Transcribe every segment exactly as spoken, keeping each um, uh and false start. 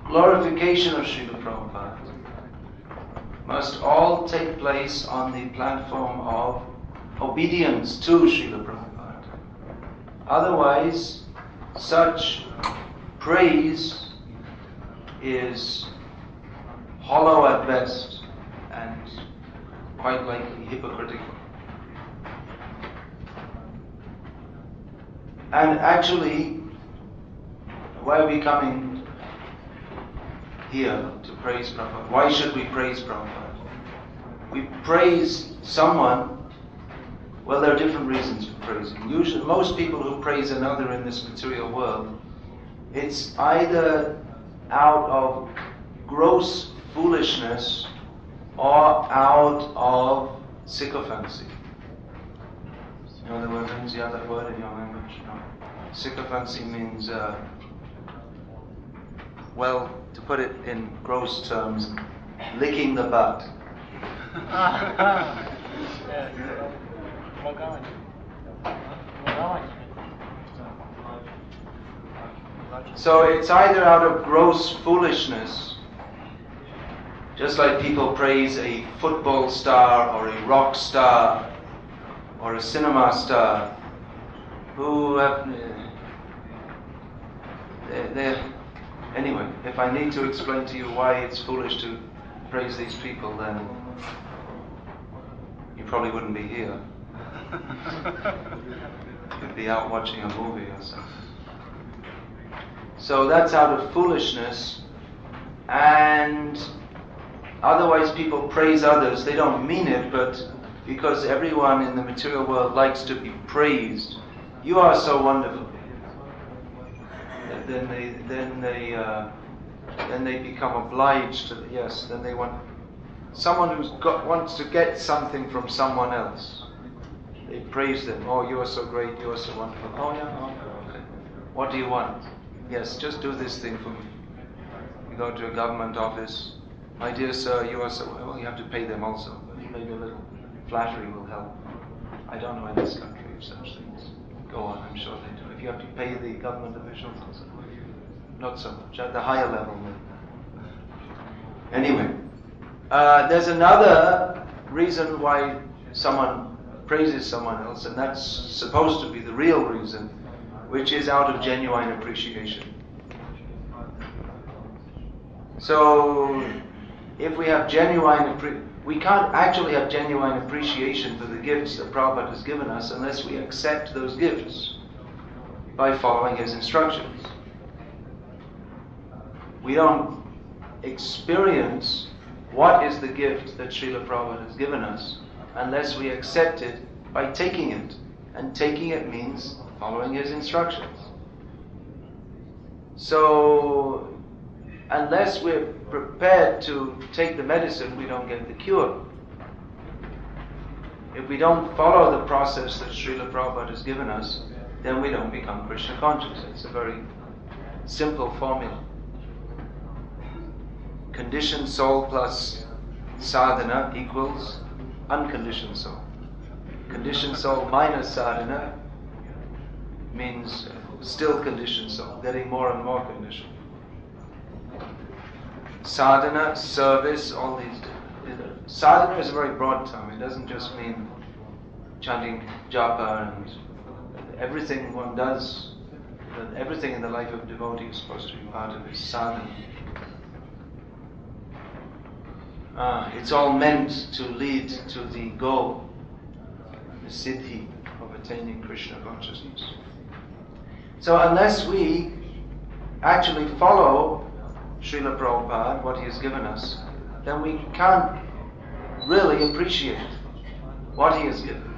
glorification of Srila Prabhupada must all take place on the platform of obedience to Srila Prabhupada. Otherwise, such praise is hollow at best and quite likely hypocritical. And actually, why are we coming here to praise Prabhupada? Why should we praise Prabhupada? We praise someone, well, there are different reasons for praising. Usually, most people who praise another in this material world, it's either out of gross foolishness or out of sycophancy. You know the word means the other word in your language? No. Sycophancy means, uh, well, to put it in gross terms, licking the butt. So it's either out of gross foolishness, just like people praise a football star or a rock star or a cinema star, who have, they're, they're, anyway, if I need to explain to you why it's foolish to praise these people, then you probably wouldn't be here. You'd be out watching a movie or something. So that's out of foolishness, and otherwise people praise others. They don't mean it, but because everyone in the material world likes to be praised. You are so wonderful. Then they, then they, uh, then they become obliged to. Yes, then they want someone who's got wants to get something from someone else. They praise them. Oh, you are so great. You are so wonderful. Oh yeah. Oh, okay. What do you want? Yes, just do this thing for me. You go to a government office. My dear sir, you are so well. You have to pay them also. Maybe a little flattery will help. I don't know in this country of such things. Go on, I'm sure they do. If you have to pay the government officials also. Not so much. At the higher level. Anyway, uh, there's another reason why someone praises someone else, and that's supposed to be the real reason, which is out of genuine appreciation. So, if we have genuine appre- we can't actually have genuine appreciation for the gifts that Prabhupada has given us unless we accept those gifts by following his instructions. We don't experience what is the gift that Srila Prabhupada has given us unless we accept it by taking it. And taking it means following his instructions. So, unless we're prepared to take the medicine, we don't get the cure. If we don't follow the process that Srila Prabhupada has given us, then we don't become Krishna conscious. It's a very simple formula. Conditioned soul plus sadhana equals unconditioned soul. Conditioned soul minus sadhana means still conditioned soul, getting more and more conditioned. Sadhana, service, all these. Sadhana is a very broad term. It doesn't just mean chanting japa and everything one does. Everything in the life of a devotee is supposed to be part of his sadhana. Uh, it's all meant to lead to the goal, the siddhi of attaining Krishna consciousness. So unless we actually follow Srila Prabhupada, what he has given us, then we can't really appreciate what he has given.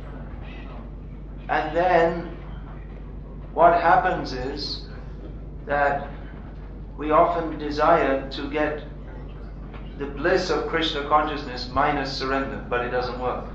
And then what happens is that we often desire to get the bliss of Krishna consciousness minus surrender, but it doesn't work.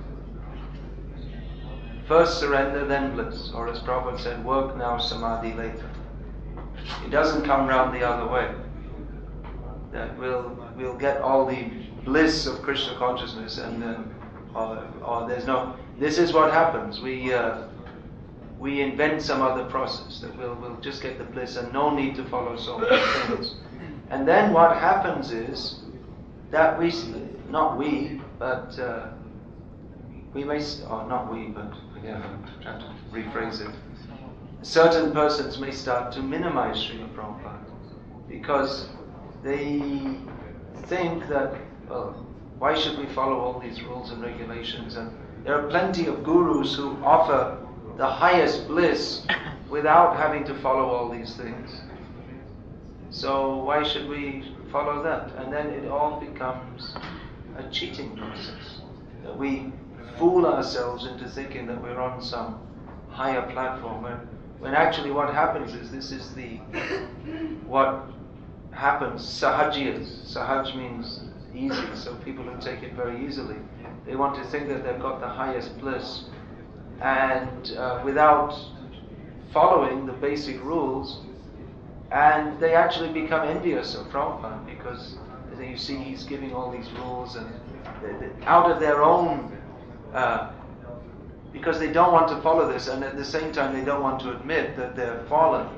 First surrender, then bliss. Or as Prabhupada said, work now, samadhi later. It doesn't come round the other way. That we'll we'll get all the bliss of Krishna consciousness, and then, or, or there's no. This is what happens. We uh, we invent some other process that we'll we'll just get the bliss, and no need to follow so many things. And And then what happens is that we, not we, but uh, we may, or not we, but yeah, I'm trying to rephrase it. Certain persons may start to minimize Srila Prabhupada because they think that, well, why should we follow all these rules and regulations? And there are plenty of gurus who offer the highest bliss without having to follow all these things. So why should we follow that? And then it all becomes a cheating process. That we fool ourselves into thinking that we're on some higher platform, when, when actually what happens is this is the, what happens, sahajiyas. Sahaj means easy, so people who take it very easily. They want to think that they've got the highest bliss, and uh, without following the basic rules, and they actually become envious of Prabhupada because you see he's giving all these rules, and they, they, out of their own, uh, because they don't want to follow this, and at the same time they don't want to admit that they're fallen,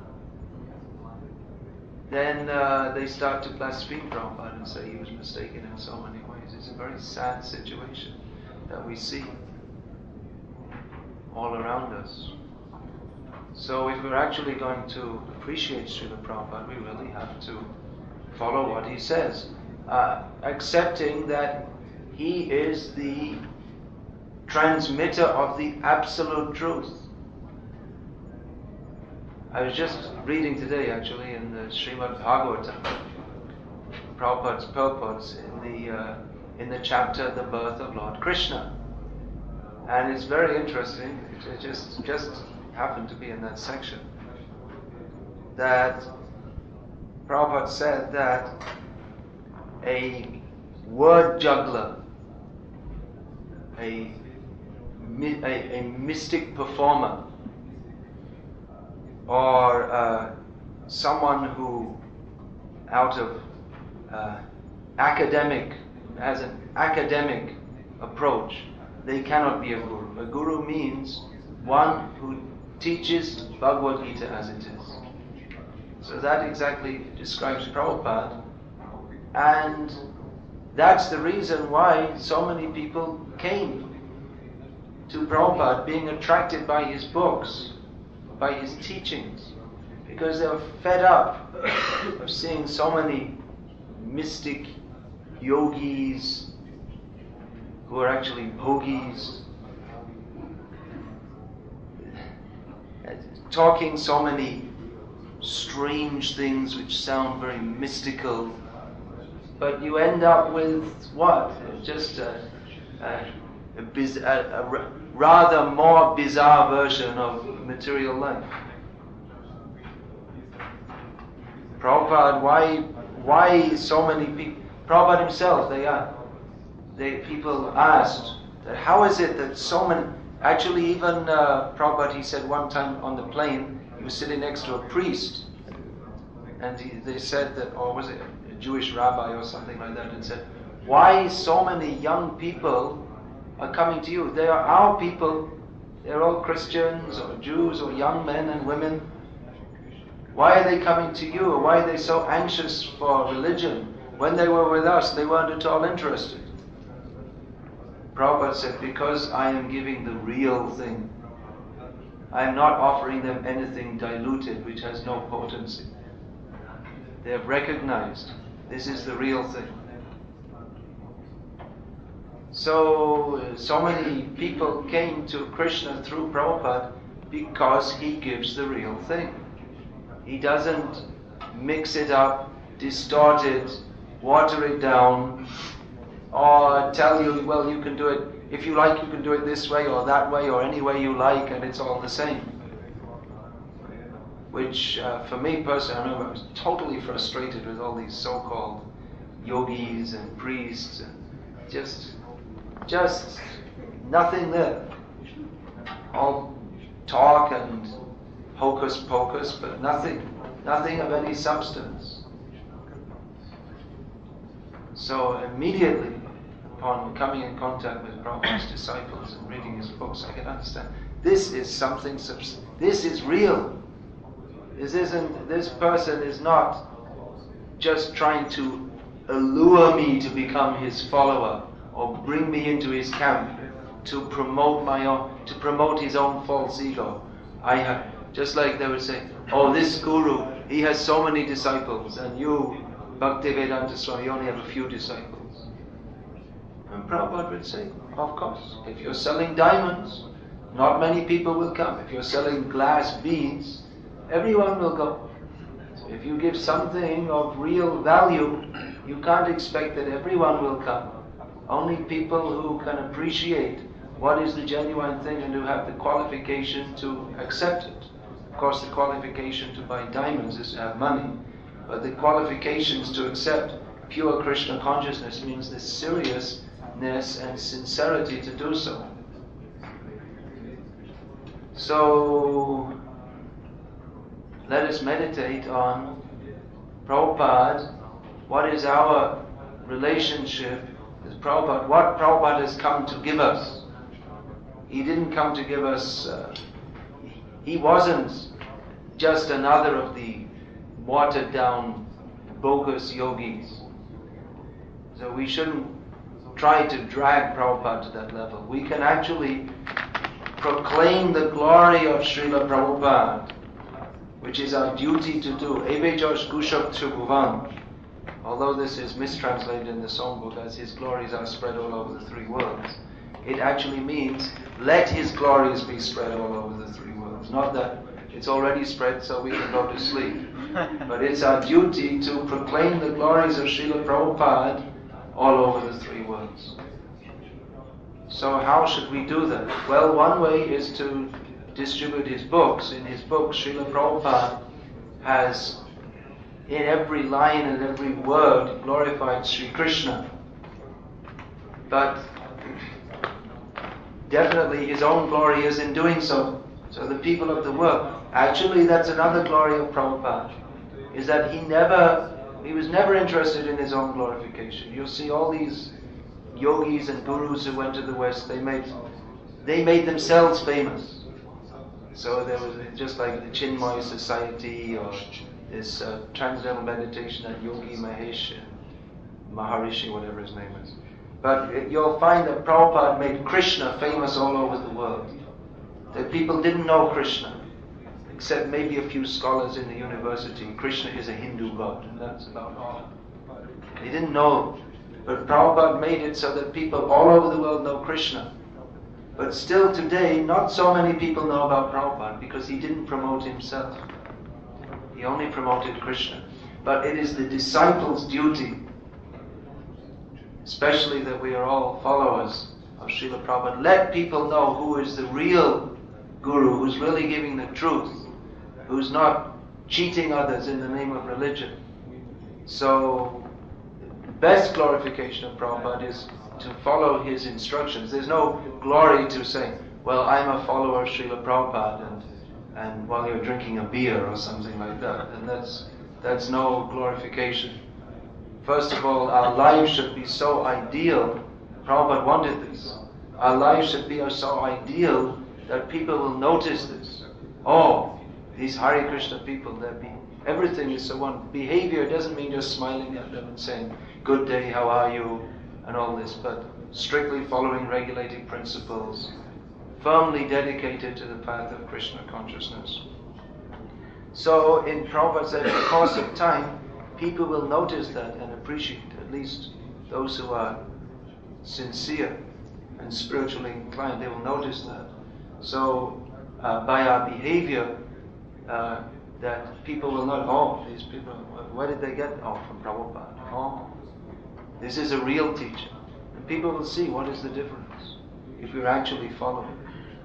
then uh, they start to blaspheme Prabhupada and say he was mistaken in so many ways. It's a very sad situation that we see all around us. So if we're actually going to appreciate Srila Prabhupada, we really have to follow what he says, uh, accepting that he is the transmitter of the absolute truth. I was just reading today, actually, in the Srimad Bhagavatam, Prabhupada's purports, in the uh, in the chapter "The Birth of Lord Krishna," and it's very interesting. It just just happened to be in that section that Prabhupada said that a word juggler, a a, a mystic performer, or uh, someone who, out of uh, academic, has an academic approach, they cannot be a guru. A guru means one who teaches Bhagavad Gita as it is. So that exactly describes Prabhupada, and that's the reason why so many people came to Prabhupada, being attracted by his books, by his teachings, because they were fed up of seeing so many mystic yogis who are actually bhogis, talking so many strange things which sound very mystical, but you end up with what? Just a, a, a, biz, a, a rather more bizarre version of material life. Prabhupada, why, why so many people? Prabhupada himself, they are, they people asked that how is it that so many? Actually, even uh, Prabhupada, he said one time on the plane, he was sitting next to a priest, and he, they said that, or was it a Jewish rabbi or something like that, and said, why so many young people are coming to you? They are our people. They're all Christians or Jews or young men and women. Why are they coming to you? Or why are they so anxious for religion? When they were with us, they weren't at all interested. Prabhupada said, because I am giving the real thing. I am not offering them anything diluted which has no potency. They have recognized this is the real thing. So, so many people came to Krishna through Prabhupada because he gives the real thing. He doesn't mix it up, distort it, water it down, or tell you, well, you can do it, if you like, you can do it this way or that way or any way you like, and it's all the same. Which, uh, for me personally, I remember I was totally frustrated with all these so-called yogis and priests, and just, just nothing there. All talk and hocus pocus, but nothing, nothing of any substance. So immediately, upon coming in contact with Prabhupada's disciples and reading his books, I could understand this is something. Subs- this is real. This isn't. This person is not just trying to allure me to become his follower or bring me into his camp to promote my own, to promote his own false ego. I have, just like they would say, oh, this guru, he has so many disciples, and you, Bhaktivedanta Swami, you only have a few disciples. And Prabhupada would say, of course, if you're selling diamonds, not many people will come. If you're selling glass beads, everyone will go. So if you give something of real value, you can't expect that everyone will come. Only people who can appreciate what is the genuine thing and who have the qualification to accept it. Of course, the qualification to buy diamonds is to have money, but the qualifications to accept pure Krishna consciousness means the seriousness and sincerity to do so. So, let us meditate on Prabhupada. What is our relationship with Prabhupada? What Prabhupada has come to give us? He didn't come to give us, uh, he wasn't just another of the watered down, bogus yogis. So we shouldn't try to drag Prabhupada to that level. We can actually proclaim the glory of Srila Prabhupada, which is our duty to do. Ebe Josh Gushok Tribhuvan. Although this is mistranslated in the songbook as his glories are spread all over the three worlds, it actually means let his glories be spread all over the three worlds. Not that it's already spread so we can go to sleep. But it's our duty to proclaim the glories of Srila Prabhupada all over the three worlds. So how should we do that? Well, one way is to distribute his books. In his books, Srila Prabhupada has, in every line and every word, glorified Sri Krishna. But definitely his own glory is in doing so. So the people of the world, actually that's another glory of Prabhupada, is that he never, he was never interested in his own glorification. You'll see all these yogis and gurus who went to the West, they made, they made themselves famous. So there was just like the Chinmaya Society or this uh, Transcendental Meditation at Yogi Mahesh, Maharishi, whatever his name is. But you'll find that Prabhupada made Krishna famous all over the world. That people didn't know Krishna, except maybe a few scholars in the university. Krishna is a Hindu god, and that's about all. They didn't know. But Prabhupada made it so that people all over the world know Krishna. But still today, not so many people know about Prabhupada because he didn't promote himself. He only promoted Krishna. But it is the disciples' duty, especially that we are all followers of Srila Prabhupada. Let people know who is the real guru, who's really giving the truth, who's not cheating others in the name of religion. So, the best glorification of Prabhupada is to follow his instructions. There's no glory to saying, well, I'm a follower of Srila Prabhupada, and, and while you're drinking a beer or something like that. And that's, that's no glorification. First of all, our lives should be so ideal. Prabhupada wanted this. Our lives should be so ideal that people will notice this. Oh, these Hare Krishna people, that be everything is so one. Behavior doesn't mean just smiling at them and saying, good day, how are you, and all this, but strictly following regulating principles, firmly dedicated to the path of Krishna consciousness. So in Prabhupada's in the course of time, people will notice that and appreciate, at least those who are sincere and spiritually inclined, they will notice that. So uh, by our behavior, uh, that people will not, oh, these people, where did they get, oh, from Prabhupada, oh, this is a real teacher. And people will see what is the difference if we're actually following.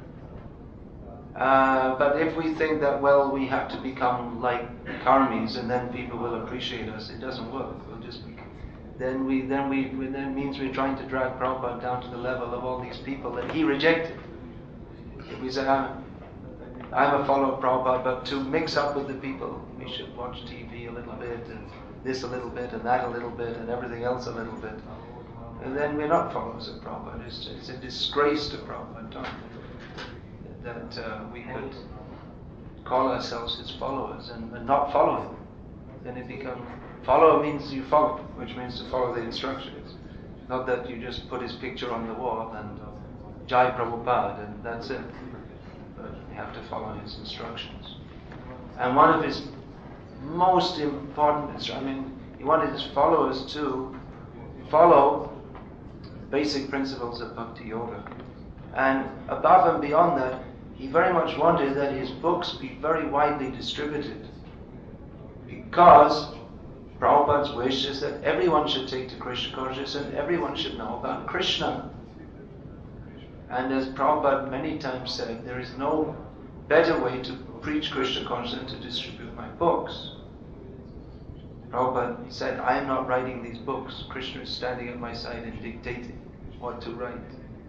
Uh, but if we think that, well, we have to become like karmis and then people will appreciate us, it doesn't work. We'll just be, then we then we then it means we're trying to drag Prabhupada down to the level of all these people that he rejected. If we say, I'm, I'm a follower of Prabhupada, but to mix up with the people, we should watch T V a little bit, and this a little bit, and that a little bit, and everything else a little bit. And then we're not followers of Prabhupada. It's, it's a disgrace to Prabhupada that uh, we could call ourselves his followers and, and not follow him. Then it becomes Follow means you follow, which means to follow the instructions. Not that you just put his picture on the wall and Jai Prabhupada and that's it. But you have to follow his instructions. And one of his most important instructions, I mean, he wanted his followers to follow basic principles of Bhakti Yoga. And above and beyond that, he very much wanted that his books be very widely distributed. Because Prabhupada's wish is that everyone should take to Krishna consciousness and everyone should know about Krishna. And as Prabhupada many times said, there is no better way to preach Krishna consciousness than to distribute my books. Prabhupada said, I am not writing these books. Krishna is standing at my side and dictating what to write.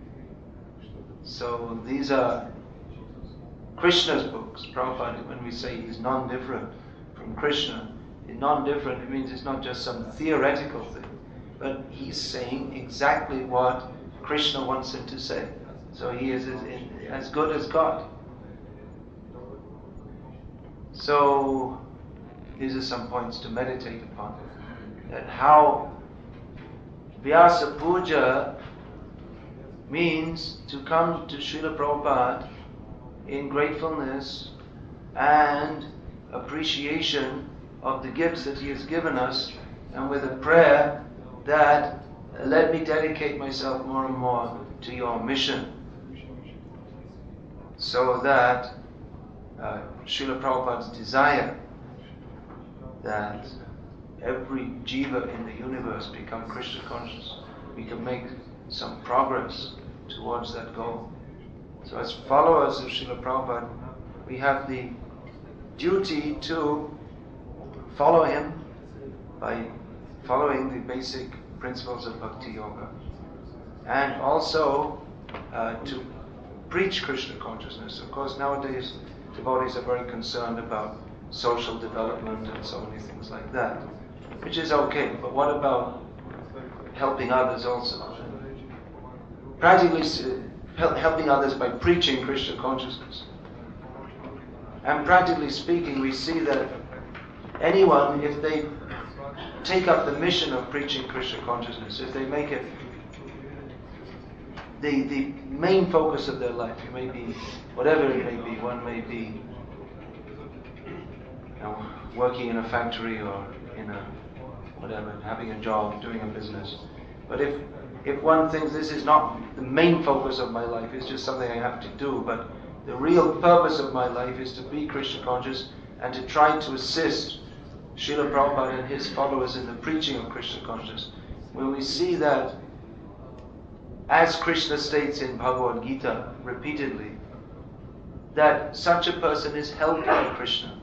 So these are Krishna's books. Prabhupada, when we say he's non-different from Krishna, non-different, it means it's not just some theoretical thing, but he's saying exactly what Krishna wants him to say. So he is as, as good as God. So these are some points to meditate upon. That how Vyasa Puja means to come to Srila Prabhupada in gratefulness and appreciation of the gifts that he has given us, and with a prayer that uh, let me dedicate myself more and more to your mission, so that uh, Srila Prabhupada's desire that every jiva in the universe become Krishna conscious, we can make some progress towards that goal. So as followers of Srila Prabhupada, we have the duty to follow him by following the basic principles of Bhakti Yoga, and also uh, to preach Krishna consciousness. Of course, nowadays devotees are very concerned about social development and so many things like that, which is okay, but what about helping others also? Practically uh, helping others by preaching Krishna consciousness. And practically speaking, we see that anyone, if they take up the mission of preaching Krishna consciousness, if they make it the the main focus of their life, it may be whatever it may be. One may be, you know, working in a factory or in a whatever, having a job, doing a business. But if if one thinks this is not the main focus of my life, it's just something I have to do, but the real purpose of my life is to be Krishna conscious and to try to assist Srila Prabhupada and his followers in the preaching of Krishna consciousness, when we see that, as Krishna states in Bhagavad Gita repeatedly, that such a person is helped by Krishna.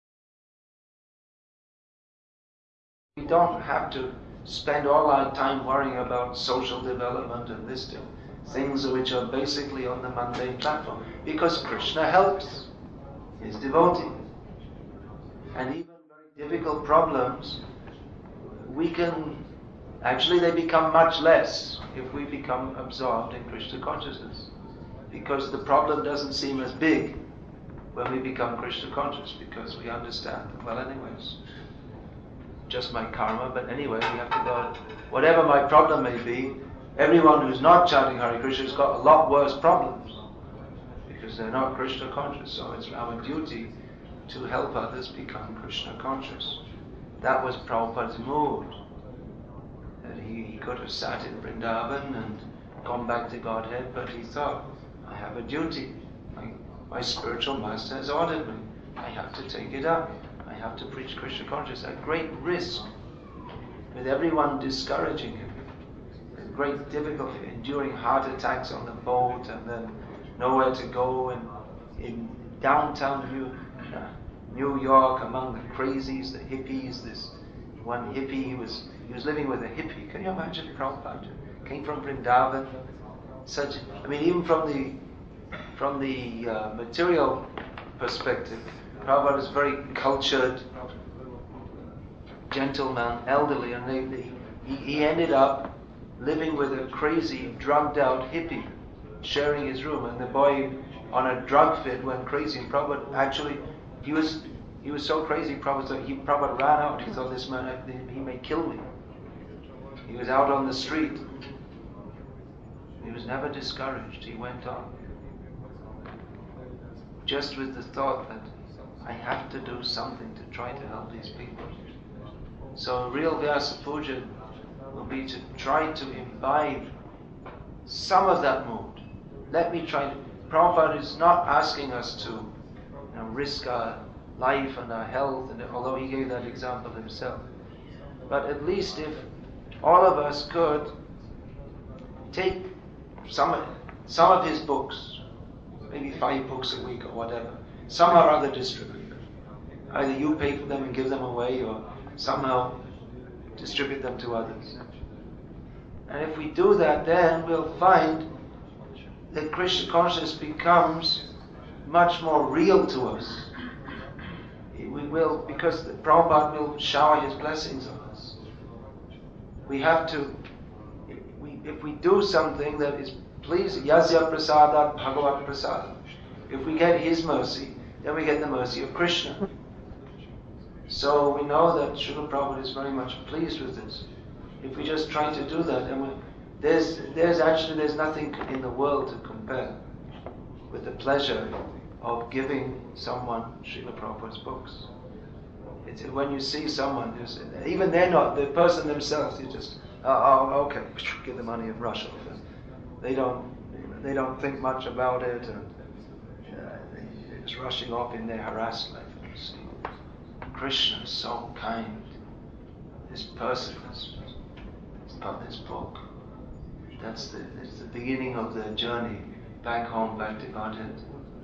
We don't have to spend all our time worrying about social development and this thing, things which are basically on the mundane platform, because Krishna helps his devotee. And even very difficult problems, we can, actually they become much less if we become absorbed in Krishna consciousness. Because the problem doesn't seem as big when we become Krishna conscious, because we understand, well anyways, just my karma, but anyway, we have to go, whatever my problem may be, everyone who's not chanting Hare Krishna has got a lot worse problems, because they're not Krishna conscious, so it's our duty to help others become Krishna conscious. That was Prabhupada's mood. That he, he could have sat in Vrindavan and gone back to Godhead, but he thought, I have a duty. My, my spiritual master has ordered me. I have to take it up. I have to preach Krishna consciousness at great risk, with everyone discouraging him, at great difficulty, enduring heart attacks on the boat and then nowhere to go, and in downtown New, uh, New York among the crazies, the hippies. This one hippie, he was he was living with a hippie. Can you imagine? Prabhupada came from Vrindavan. Such, I mean, even from the from the uh, material perspective, Prabhupada is very cultured, gentleman, elderly, and they, they, he, he ended up living with a crazy, drugged-out hippie, sharing his room, and the boy on a drug fit went crazy. And Prabhupada actually, he was He was so crazy, Prabhupada, he Prabhupada ran out. He thought, this man, he may kill me. He was out on the street. He was never discouraged. He went on. Just with the thought that I have to do something to try to help these people. So real Vyasa Puja will be to try to imbibe some of that mood. Let me try to... Prabhupada is not asking us to you know, risk our life and our health, and although he gave that example himself. But at least if all of us could take some, some of his books, maybe five books a week or whatever, some or other distribute. Either you pay for them and give them away, or somehow distribute them to others. And if we do that, then we'll find that Krishna consciousness becomes much more real to us. We will, because the Prabhupada will shower his blessings on us. We have to, if we, if we do something that is pleasing, Yasya Prasadat Bhagavat Prasad. If we get his mercy, then we get the mercy of Krishna. So we know that Srila Prabhupada is very much pleased with this. If we just try to do that, and we, there's there's actually there's nothing in the world to compare with the pleasure of giving someone Srila Prabhupada's books. It's when you see someone who's, even they're not the person themselves, you just oh, oh okay, give the money and rush off. And they don't they don't think much about it, and uh, they're just rushing off in their harassed life. And see, Krishna is so kind. This person has got this book. That's the it's the beginning of the journey back home, back to Godhead.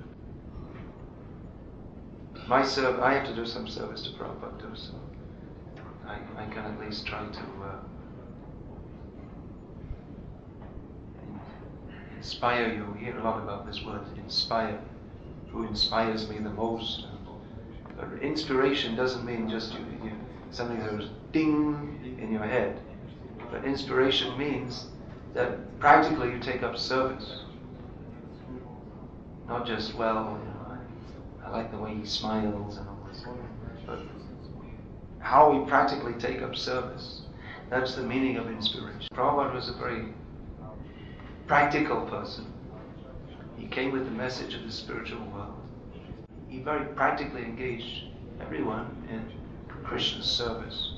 My serv I have to do some service to Prabhupada too, so I, I can at least try to uh, inspire you. We hear a lot about this word, inspire. Who inspires me the most? But inspiration doesn't mean just you, you, something that was ding in your head. But inspiration means that practically you take up service. Not just, well, you know, I, I like the way he smiles and all this, but how we practically take up service. That's the meaning of inspiration. Prabhupada was a very practical person. He came with the message of the spiritual world. He very practically engaged everyone in Krishna's service.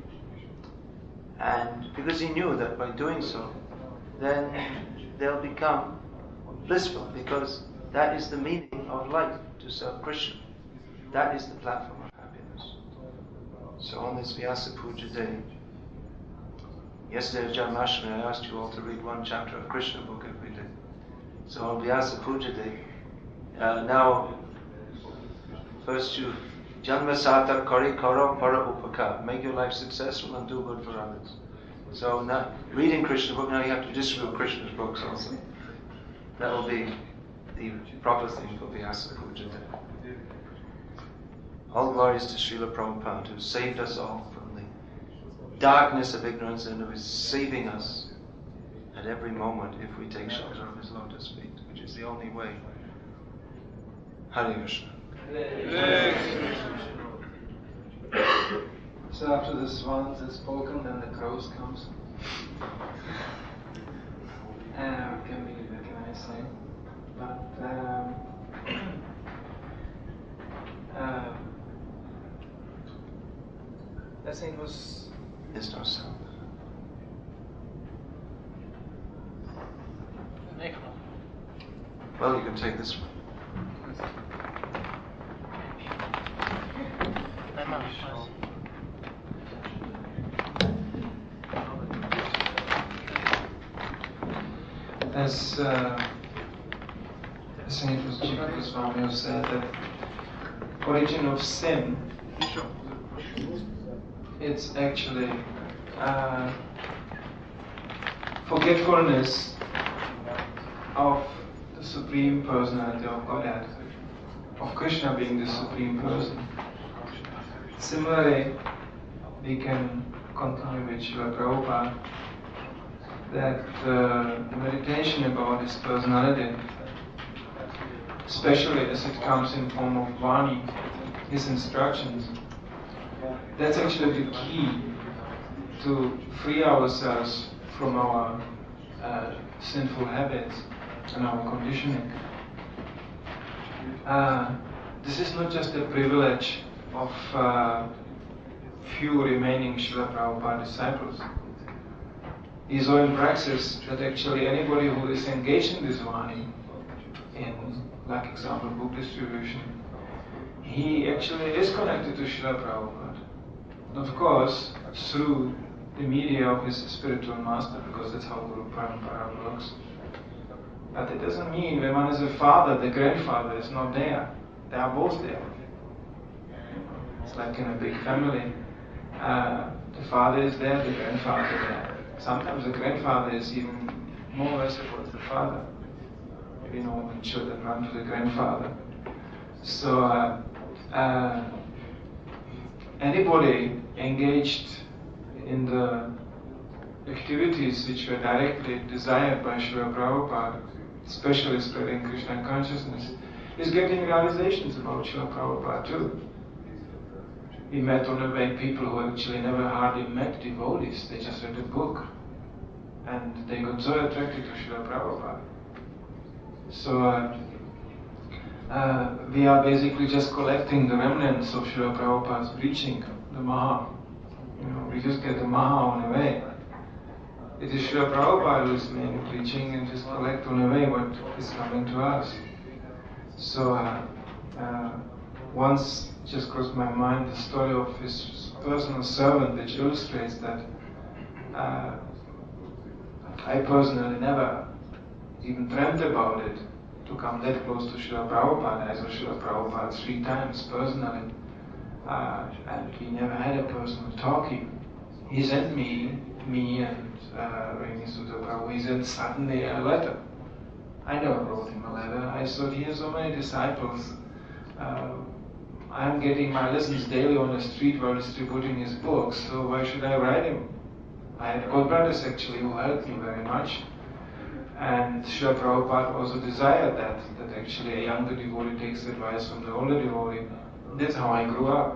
And because he knew that by doing so, then they'll become blissful, because that is the meaning of life, to serve Krishna. That is the platform of happiness. So on this Vyasa Puja day, yesterday at Janmashtami, I asked you all to read one chapter of Krishna book every day. So on Vyasa Puja day, uh, now, first you Janma Sata Kari Karo Para Upaka, make your life successful and do good for others. So now, reading Krishna book, now you have to distribute Krishna's books also. That will be the proper thing for Vyasa Puja day. All glories to Srila Prabhupada, who saved us all from the darkness of ignorance and who is saving us at every moment if we take shelter of his lotus feet, which is the only way. Hare Krishna. So after the swans are spoken, then the crows comes. Uh, can we, what can I say? But um, uh, I think it was. There's no sound. Well, you can take this one. As uh, I think it was Jiva Goswami who said that origin of sin, it's actually uh, forgetfulness of the Supreme Personality of Godhead, of Krishna being the Supreme Person. Similarly, we can continue with Srila Prabhupada, that uh, meditation about his personality, especially as it comes in form of Vani, his instructions. That's actually the key to free ourselves from our uh, sinful habits and our conditioning. Uh, this is not just a privilege of uh, few remaining Srila Prabhupada disciples. He saw in praxis that actually anybody who is engaged in this Vani, in, like example, book distribution, he actually is connected to Srila Prabhupada. Of course, through the media of his spiritual master, because that's how Guru Parampara works. But it doesn't mean when one is a father, the grandfather is not there. They are both there. It's like in a big family. Uh, the father is there, the grandfather is there. Sometimes the grandfather is even more merciful than the father. You know, when children run to the grandfather. So, uh, uh, anybody engaged in the activities which were directly desired by Srila Prabhupada, especially spreading Krishna consciousness, is getting realizations about Srila Prabhupada too. We met on the way people who actually never hardly met devotees, they just read a book. And they got so attracted to Srila Prabhupada. So uh, uh, we are basically just collecting the remnants of Srila Prabhupada's preaching, the Maha. You know, we just get the Maha on the way. It is Srila Prabhupada who is mainly preaching, and just collect on the way what is coming to us. So uh, uh, once just crossed my mind the story of his personal servant, which illustrates that uh, I personally never even dreamt about it, to come that close to Srila Prabhupada. I saw Srila Prabhupada three times personally, uh, and we never had a personal talking. He sent me, me and uh, Reni Sutta Prabhu, he sent suddenly a letter. I never wrote him a letter. I thought he has so many disciples. Uh, I'm getting my lessons daily on the street while distributing his books, so why should I write him? I had godbrothers actually who helped me very much. And Srila Prabhupada also desired that, that actually a younger devotee takes advice from the older devotee. That's how I grew up.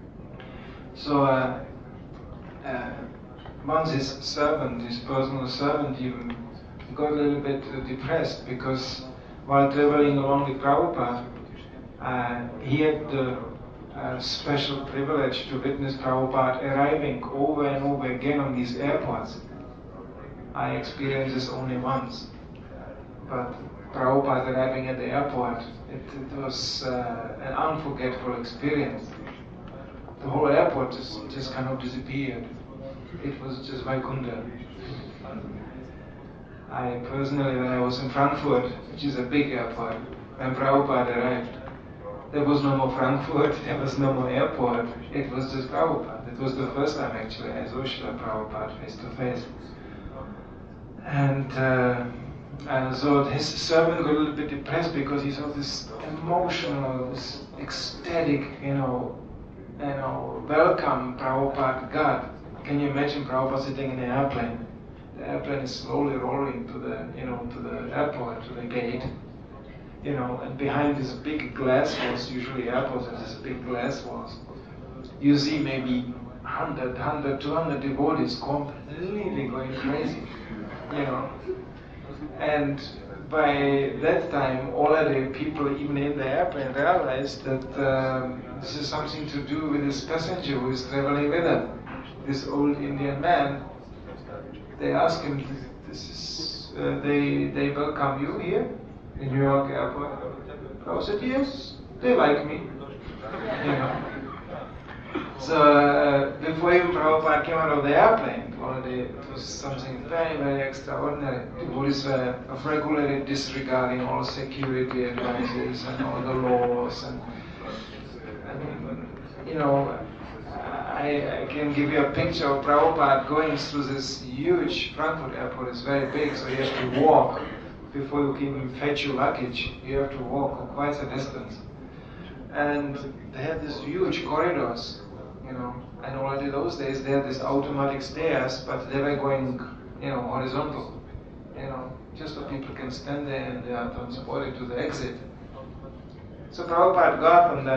So uh, uh, once his servant, his personal servant even, got a little bit uh, depressed because while traveling along with Prabhupada, uh, he had the uh, special privilege to witness Prabhupada arriving over and over again on these airports. I experienced this only once, but Prabhupada arriving at the airport, it, it was uh, an unforgettable experience. The whole airport just, just kind of disappeared. It was just Vaikuntha. I personally, when I was in Frankfurt, which is a big airport, when Prabhupada arrived, there was no more Frankfurt, there was no more airport, it was just Prabhupada. It was the first time actually I saw Srila Prabhupada face to face. And, uh, and so his servant got a little bit depressed because he saw this emotional, this ecstatic, you know, you know, welcome Prabhupada got. Can you imagine Prabhupada sitting in an airplane? The airplane is slowly rolling to the, you know, to the airport, to the gate, you know, and behind this big glass walls, usually airports have this big glass walls, you see maybe one hundred, one hundred, two hundred devotees completely going crazy, you know. And by that time, already people even in the airplane realized that um, this is something to do with this passenger who is traveling with them, this old Indian man. They asked him, "This is uh, they they welcome you here in New York airport?" I said, "Yes, they like me." You know. So uh, before even Prabhupada came out of the airplane, already it was something very, very extraordinary. Devotees were regularly disregarding all security advices and all the laws, and, and you know, I, I can give you a picture of Prabhupada going through this huge Frankfurt airport. It's very big, so you have to walk before you can even fetch your luggage. You have to walk quite a distance, and they had these huge corridors. You know, and already those days they had these automatic stairs, but they were going, you know, horizontal. You know, just so people can stand there and they are transported to the exit. So Prabhupada got on that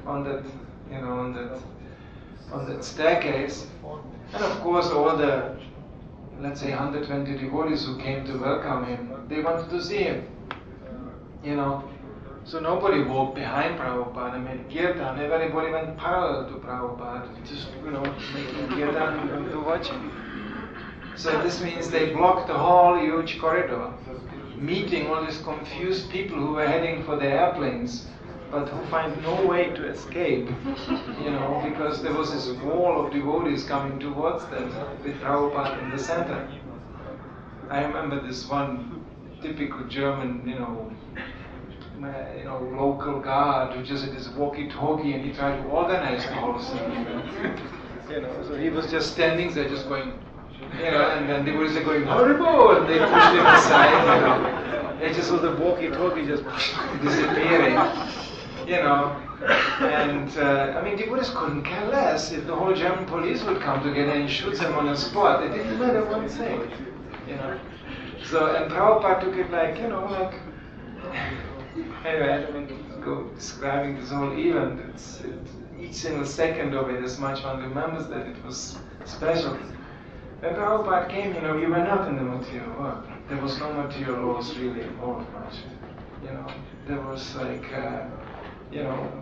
on that, you know, on that, on that staircase. And of course, all the, let's say, one hundred twenty devotees who came to welcome him, they wanted to see him, you know. So nobody walked behind Prabhupada. I mean, kirtan, everybody went parallel to Prabhupada, just, you know, making kirtan and to watch him. So this means they blocked the whole huge corridor, meeting all these confused people who were heading for their airplanes, but who find no way to escape, you know, because there was this wall of devotees coming towards them with Prabhupada in the center. I remember this one typical German, you know, uh, you know, local guard who just had this walkie-talkie and he tried to organize the whole thing. You know, so he was just standing there, just going, you know, and then the devotees are going, Haribo, and they pushed him aside, you know. They just saw the walkie-talkie just disappearing, you know. And, uh, I mean, devotees couldn't care less if the whole German police would come together and shoot them on the spot. It didn't matter one thing, you know. So, and Prabhupada took it like, you know, like, anyway, I don't want to go describing this whole event. It's, it, each single second of it, as much one remembers that it was special. When Prabhupada came, you know, we were not in the material world. There was no material laws really involved much. You know, there was like, uh, you know,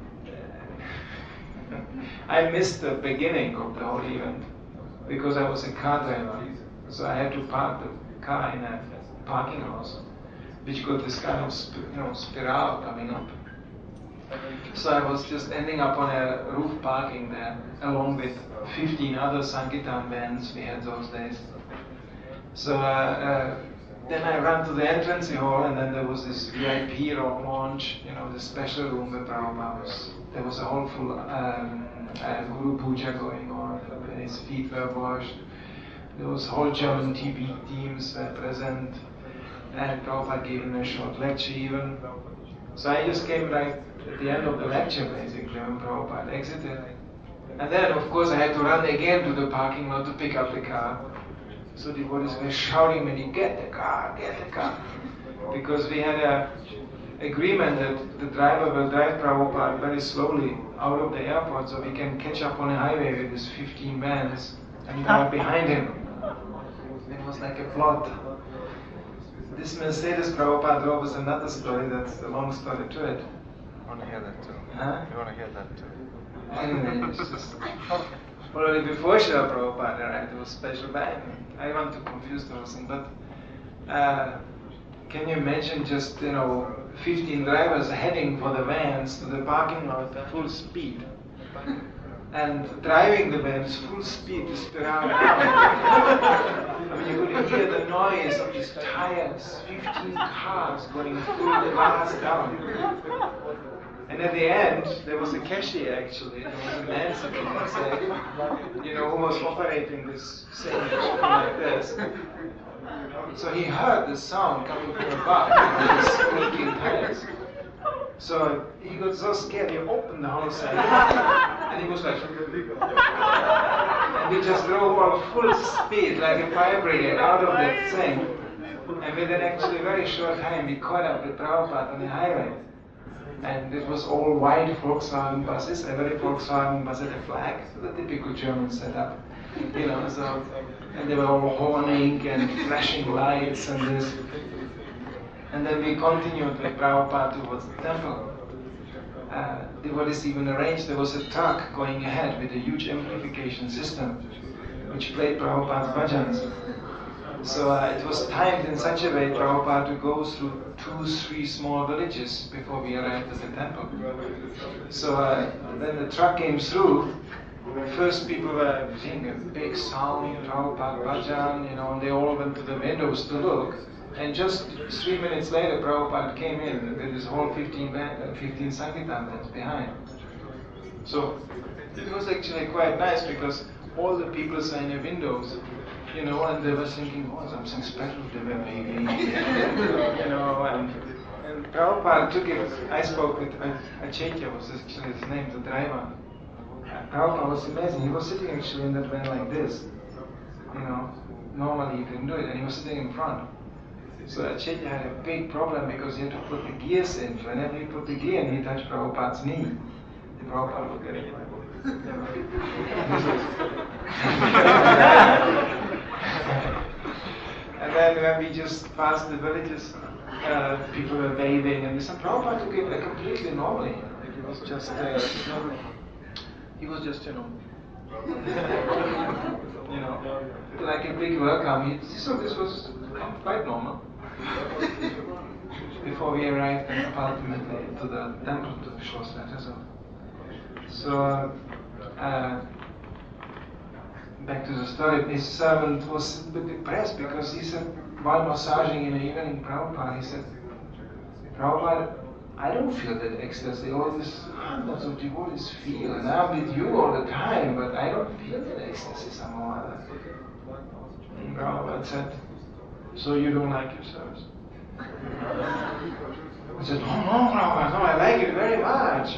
I missed the beginning of the whole event because I was a car driver. So I had to park the car in a parking house, which got this kind of, you know, spiral coming up. So I was just ending up on a roof parking there, along with fifteen other Sankirtan vans we had those days. So uh, uh, then I ran to the entrance hall, and then there was this V I P lounge, you know, the special room where Prabhupada was. There was a whole full um, uh, Guru Puja going on, and his feet were washed. There was whole German T V teams were present, and Prabhupada gave him a short lecture even. So I just came right at the end of the lecture, basically, when Prabhupada exited. And then, of course, I had to run again to the parking lot to pick up the car. So the devotees were shouting at me, get the car, get the car. Because we had a agreement that the driver will drive Prabhupada very slowly out of the airport so we can catch up on the highway with his fifteen vans and drive behind him. It was like a plot. This Mercedes Prabhupada drove was another story, that's a long story to it. I want to hear that too. Huh? You want to hear that too. Anyway, it's just already before Srila Prabhupada arrived, it was special band. I want to confuse the whole thing, but uh, can you imagine just, you know, fifteen drivers heading for the vans to the parking lot at full speed, and driving the vans full speed to Spiral down. I mean, you could hear the noise of these tires, fifteen cars going through the glass down. And at the end, there was a cashier actually, there was a man sitting inside, you know, who was operating this thing like this. So he heard the sound coming from above, these squeaking tires. So he got so scared, he opened the whole thing, and he was like, and we just drove all full speed like a fire brigade out of that thing. And within actually a very short time, we caught up with Prabhupada on the highway. And it was all white Volkswagen buses. Every Volkswagen bus had a flag, the typical German setup, you know. So, and they were all horning and flashing lights and this. And then we continued with Prabhupada towards the temple. Uh, devotees even arranged, there was a truck going ahead with a huge amplification system, which played Prabhupada's bhajans. So uh, it was timed in such a way, Prabhupada to go through two, three small villages before we arrived at the temple. So uh, then the truck came through. First people were seeing a big sound, Prabhupada bhajan, you know, and they all went to the windows to look. And just three minutes later, Prabhupada came in with his whole fifteen, fifteen Sankirtan vans behind. So it was actually quite nice because all the people saw in the windows, you know, and they were thinking, oh, something special they were making, you know, and, and Prabhupada took it. I spoke with Achetya, was actually his name, the driver. And Prabhupada was amazing. He was sitting actually in that van like this, you know. Normally he couldn't do it, and he was sitting in front. So Achetya had a big problem because he had to put the gears in. Whenever he put the gear in, he touched Prabhupada's knee. Prabhupada was getting it. And then when we just passed the villages, uh, people were waving, and some Prabhupada took it uh, completely normally. Like it was just, uh, he was just, you know, you know, like a big welcome. He, so this was quite normal. Before we arrived ultimately to the temple, to the Schloss Nettersdorf. So, uh, back to the story, his servant was a bit depressed because he said, while massaging in the evening, Prabhupada, he said, Prabhupada, I don't feel that ecstasy, all these hundreds of devotees feel, and I'm with you all the time, but I don't feel that ecstasy somehow. And Prabhupada said, so you don't like your service? I said, oh no, Prabhupada, no, I like it very much.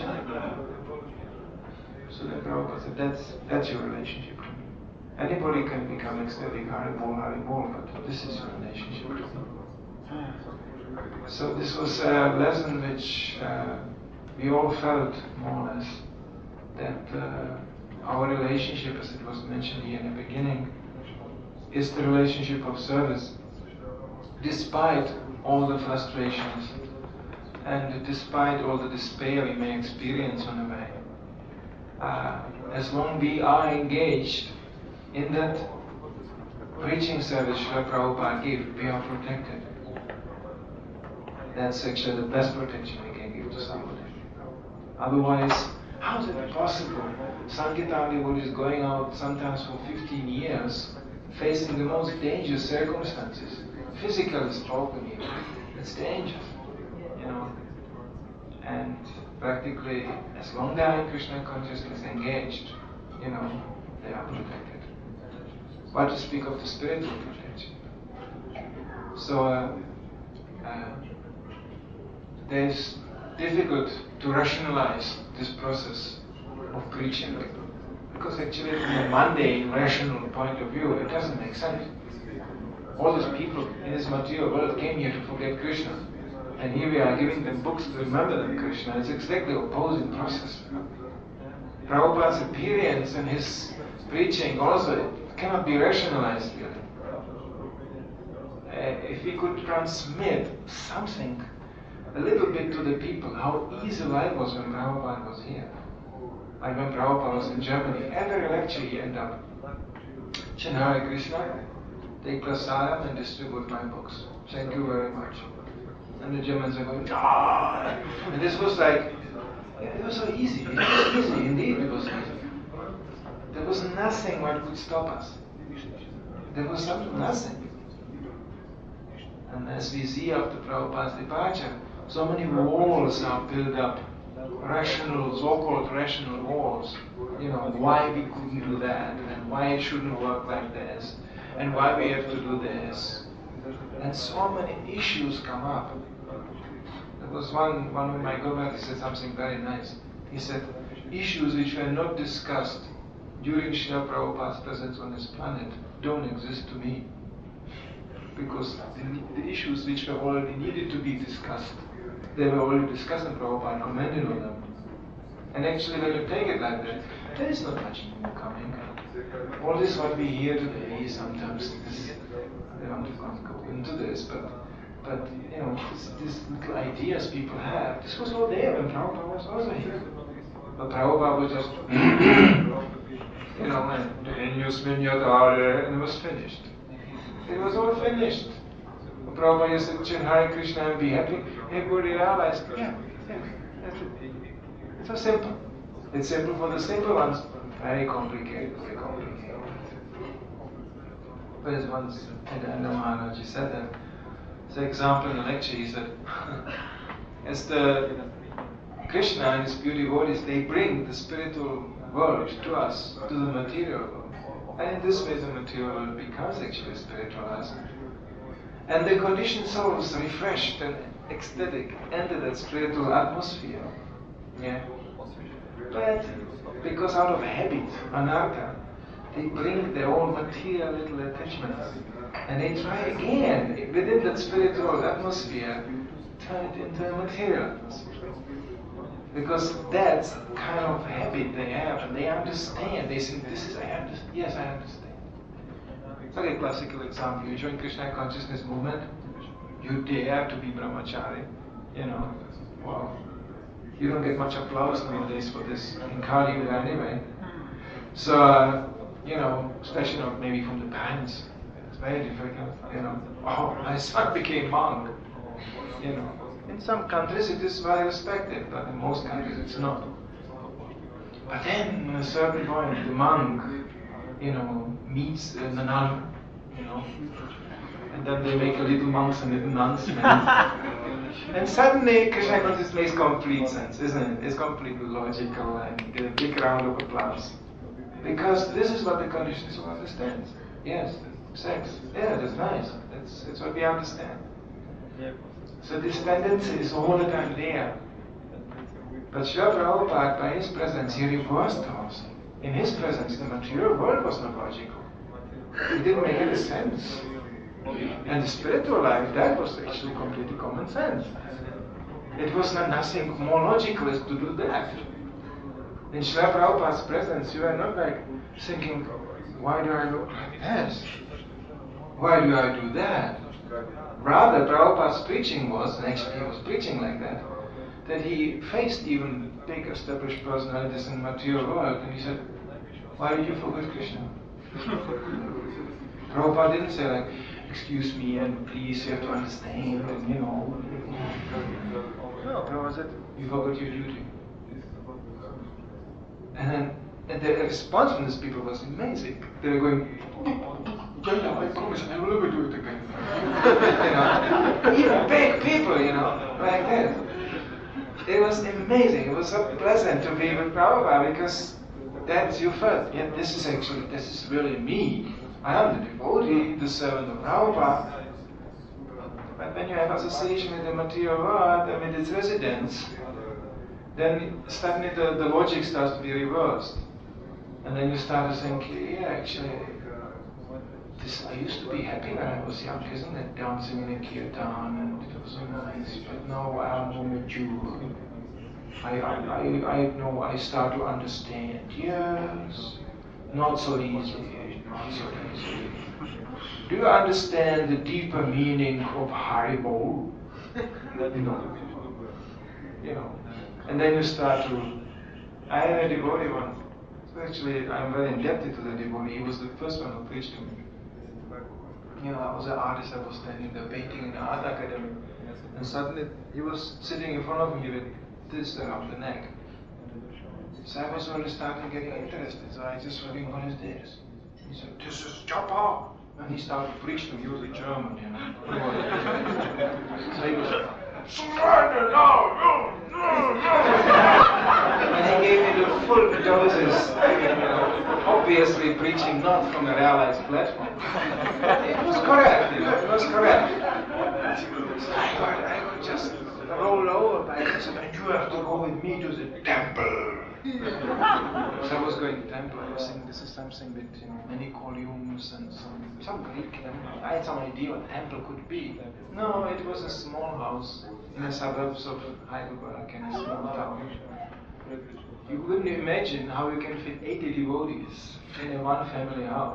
So then Prabhupada said, that's, that's your relationship to me. Anybody can become ecstatic, Haribol, Haribol, but this is your relationship to me. So this was a lesson which uh, we all felt, more or less, that uh, our relationship, as it was mentioned here in the beginning, is the relationship of service. Despite all the frustrations and despite all the despair we may experience on the way, uh, as long we are engaged in that preaching service Srila Prabhupada gave, we are protected. That's actually the best protection we can give to somebody. Otherwise, how is it possible? Sankirtan devotee is going out sometimes for fifteen years, facing the most dangerous circumstances. Physical stroke, it's dangerous, you know. And practically, as long as they are in Krishna consciousness engaged, you know, they are protected. What to speak of the spiritual protection? So, uh, uh, it's difficult to rationalize this process of preaching, because actually from a mundane, rational point of view, it doesn't make sense. All these people in this material world came here to forget Krishna, and here we are giving them books to remember them Krishna. It's exactly the opposing process. Prabhupada's appearance and his preaching also, it cannot be rationalized really. Uh, if we could transmit something a little bit to the people, how easy life was when Prabhupada was here. Like when Prabhupada was in Germany, every lecture he ended up, Hare Krishna, take prasadam and distribute my books. Thank you very much. And the Germans are going, ah! And this was like, yeah, it was so easy. It was easy, indeed it was easy. There was nothing what could stop us. There was something, nothing. And as we see after Prabhupada's departure, so many walls are built up, rational, so-called rational walls. You know, why we couldn't do that, and why it shouldn't work like this, and why we have to do this. And so many issues come up. There was one, one of my Gurus, he said something very nice. He said, issues which were not discussed during Srila Prabhupada's presence on this planet don't exist to me. Because the, the issues which were already needed to be discussed, they were already discussed and Prabhupada commented on them. And actually when you take it like that, there is not much new coming. All this what we hear today, sometimes this, I don't want to go into this, but but you know, this, these little ideas people have, this was all there when Prabhupada was also here. But Prabhupada was just, you know, and and it was finished. It was all finished. Prabhupada said, Hare Krishna and be happy. Everybody realized, yeah, yeah, that's it. It's so simple. It's simple for the simple ones, very complicated, very complicated. But as once Nityananda Maharaj said that, as an example in the lecture, he said, as the Krishna and his pure devotees, they bring the spiritual world to us, to the material world. And in this way the material world becomes actually spiritualized. And the conditioned souls, refreshed and ecstatic, enter that spiritual atmosphere. Yeah. But because out of habit, anartha, they bring their own material little attachments. And they try again, within that spiritual atmosphere, turn it into a material atmosphere. Because that's the kind of habit they have, and they understand. They think, this is, I understand. Yes, I understand. It's like a classical example. You join Krishna consciousness movement, you dare to be brahmachari, you know. Well, you don't get much applause nowadays for this in Kali Yuga anyway. So, uh, you know, especially not maybe from the parents, it's very difficult, you know. Oh, my son became monk, you know. In some countries it is well respected, but in most countries it's not. But then, at a certain point, the monk, you know, meets the nun, you know, and then they make a little monks and little nuns. And suddenly, Krishna consciousness makes complete sense, isn't it? It's completely logical and you get a big round of applause. Because this is what the conditioned soul understands. Yes, sex. Yeah, that's nice. That's, that's what we understand. So this tendency is all the time there. But Srila Prabhupada, by his presence, he reversed those. In his presence, the material world was not logical. It didn't make any sense. And the spiritual life, that was actually completely common sense. It was not nothing more logical as to do that. In Srila Prabhupada's presence, you are not like thinking, why do I look like this? Why do I do that? Rather, Prabhupada's preaching was, and actually he was preaching like that, that he faced even big established personalities in the material world, and he said, why did you forget Krishna? Prabhupada didn't say like, excuse me and please, you have to understand, and you know. No, Prabhupada said, you forgot your duty. And then and the response from these people was amazing. They were going, yeah, I promise I will never do it again. You know, even big people, you know, like that. It was amazing. It was so pleasant to be with Prabhupada because that's you felt, yeah, this is actually, this is really me. I am the devotee, the servant of Prabhupada. But when you have association with the material world and with its residents, then suddenly the, the logic starts to be reversed. And then you start to think, yeah, actually, this, I used to be happy when I was young, isn't it? Dancing in a kirtan, and it was so nice. But now I'm more mature. I, I, I, I know, I start to understand. Yes, not so easy, not so easy. Do you understand the deeper meaning of Haribol? You know, you know. And then you start to, I had a devotee once. Actually, I'm very indebted to the devotee. He was the first one who preached to me. You know, I was an artist, I was standing there painting in the art academy. And suddenly, he was sitting in front of me with this around the neck. So I was really starting getting interested. So I just went, what is this? He said, this is Japa. And he started to preach to me. He was a German, you know. So he was, surrender now, no, no, no. And he gave me the full doses, you know, obviously preaching not from a realized platform. It was correct, you know, it was correct. So I would, I would just roll over by it and say, you have to go with me to the temple. So I was going to the temple. I was saying, this is something with you know, many columns and some, some Greek. I had some idea what a temple could be. No, it was a small house in the suburbs of Heidelberg in a small town. You wouldn't imagine how you can fit eighty devotees in a one family house.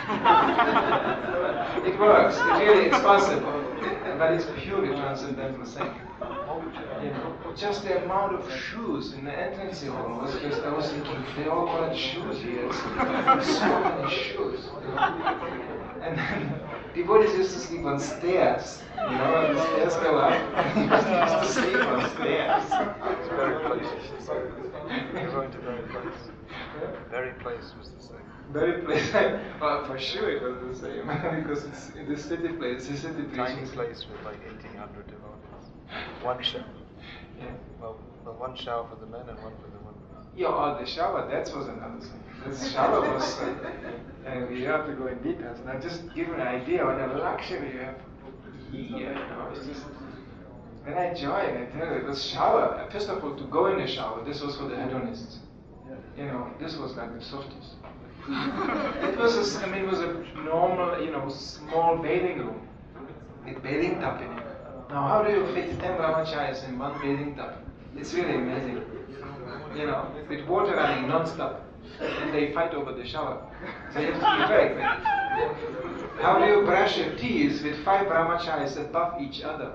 It works, it really is possible, but it's purely transcendental thing. You know, just the amount of shoes in the entrance hall was just, I was thinking, they all got shoes here. It's so many shoes. You know? And then devotees used to sleep on stairs. You know, and the stairs go up, and he used to sleep on stairs. It's very place. You're going to very place. Very place was the same. Very place. Well, for sure it was the same because it's in the city place. The city Tiny place with like eighteen hundred devotees. One shower. Yeah. Well, well, one shower for the men and one for the women. Yeah, oh, the shower, that was another thing. The shower was, uh, and we have to go in details. Now, just give you an idea what a luxury you have here. You know, it's just, and I enjoy it. I tell you, it was shower. First of all, to go in the shower, this was for the hedonists. You know, this was like the softies. It was, a, I mean, it was a normal, you know, small bathing room with bathing tub in it. Now, how do you fit ten brahmacharis in one bathing tub? It's really amazing. you know, with water running non-stop, and they fight over the shower. So you have to be very quick. How do you brush your teeth with five brahmacharis above each other?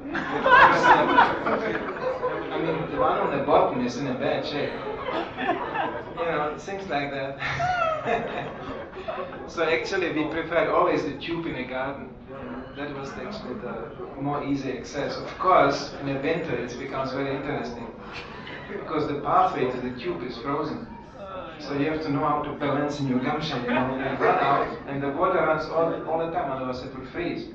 I mean, the one on the bottom is in a bad shape. You know, things like that. So actually we preferred always the tube in a garden. That was actually the more easy access. Of course, in the winter it becomes very interesting because the pathway to the tube is frozen. So you have to know how to balance in your gamsha, you know, and run out, and the water runs all, all the time, otherwise it will freeze.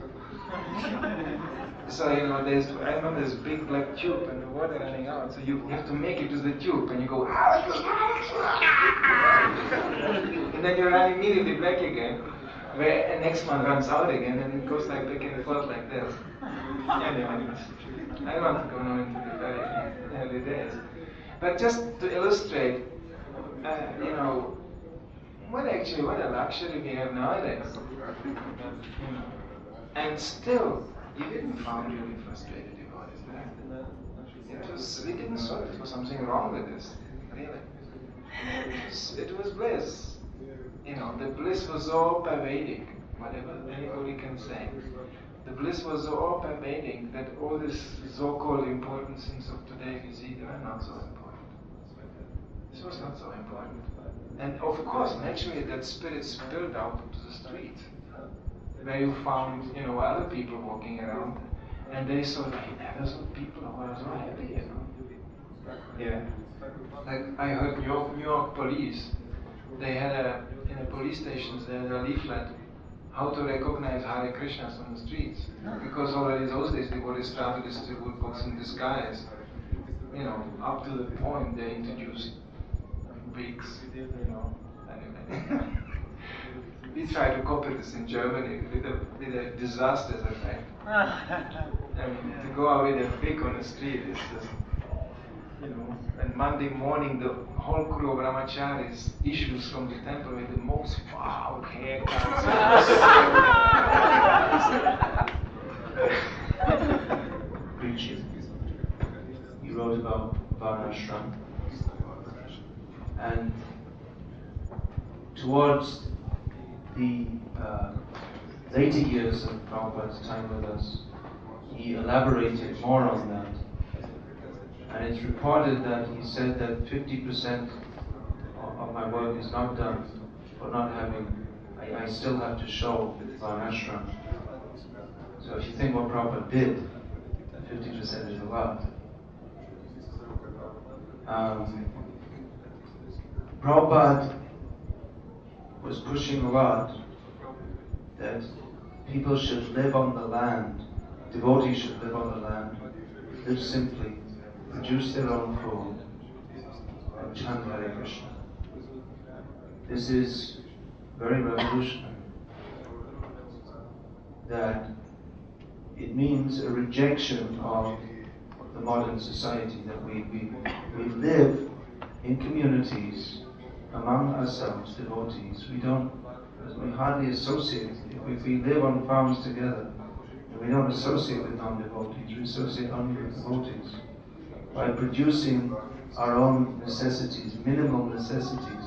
So, you know, there's, I remember this big black tube and the water running out, so you have to make it to the tube, and you go, and then you run immediately back again, where the next one runs out again, and it goes like back and forth like this. Anyway, I don't want to go now into the very early days. But just to illustrate, Uh, you know, what actually, what a luxury we have nowadays. You know. And still, you didn't find really frustrated about it, right? It was, we didn't sort of, there was something wrong with this, really. It was, it was bliss. You know, the bliss was all pervading, whatever anybody can say. The bliss was all pervading that all these so-called important things of today we see, they are not so important. This was not so important. And of course, naturally, that spirit spilled out into the street, where you found, you know, other people walking around, and they saw, I never saw people who were so happy, you know. Yeah. Like, I heard New York, New York police, they had a, in the police stations, they had a leaflet, how to recognize Hare Krishnas on the streets. Because already those days, they already started to distribute books in disguise. You know, up to the point they introduced weeks, you know, anyway. We tried to copy this in Germany with a, with a disastrous effect. I mean, to go out with a pig on the street is just, you know, and Monday morning the whole crew of brahmacharis issues from the temple with the most wow haircuts. Preaching. You wrote about Varnashram. And towards the uh, later years of Prabhupada's time with us, he elaborated more on that. And it's reported that he said that fifty percent of my work is not done for not having, I, I still have to show Varnashram. So if you think what Prabhupada did, fifty percent is a lot. Um, Prabhupada was pushing a lot that people should live on the land, devotees should live on the land, live simply, produce their own food, and chant Hare Krishna. This is very revolutionary. That it means a rejection of the modern society, that we, we, we live in communities among ourselves, devotees. We don't, we hardly associate. If we live on farms together, and we don't associate with non-devotees, we associate only with devotees. By producing our own necessities, minimal necessities,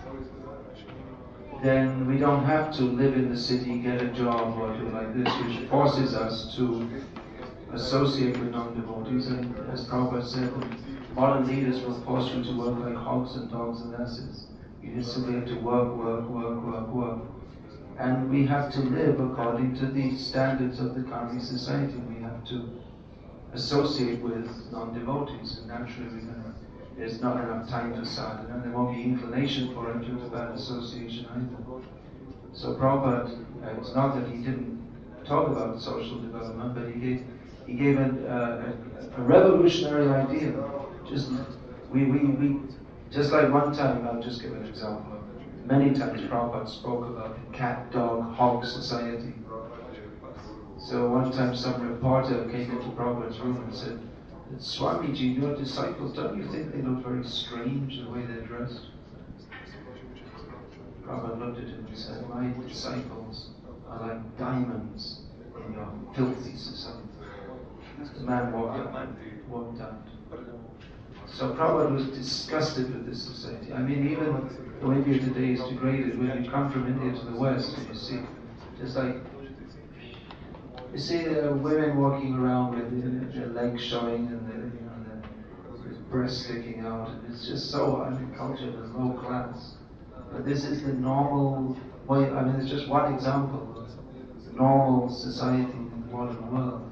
then we don't have to live in the city, get a job or do like this, which forces us to associate with non-devotees. And as Prabhupada said, modern leaders will force you to work like hogs and dogs and asses. You just simply have to work, work, work, work, work. And we have to live according to the standards of the Karmi society. We have to associate with non-devotees, and naturally we can, there's not enough time for sadhana, and there won't be inclination for it due to bad association either. So Prabhupada, uh, it's not that he didn't talk about social development, but he gave he gave a, uh, a, a revolutionary idea. Just we, we, we just like one time, I'll just give an example. Many times Prabhupada spoke about the cat, dog, hog society. So one time some reporter came into Prabhupada's room and said, Swamiji, your disciples, don't you think they look very strange the way they're dressed? Prabhupada looked at him and said, my disciples are like diamonds in your filthy society. The man walked out. Walked out. So Prabhupada was disgusted with this society. I mean, even though India today is degraded, when you come from India to the West, and you see, just like, you see the women walking around with their legs showing and their, you know, their, their breasts sticking out, and it's just so uncultured and low class. But this is the normal way. I mean, it's just one example of normal society in the modern world.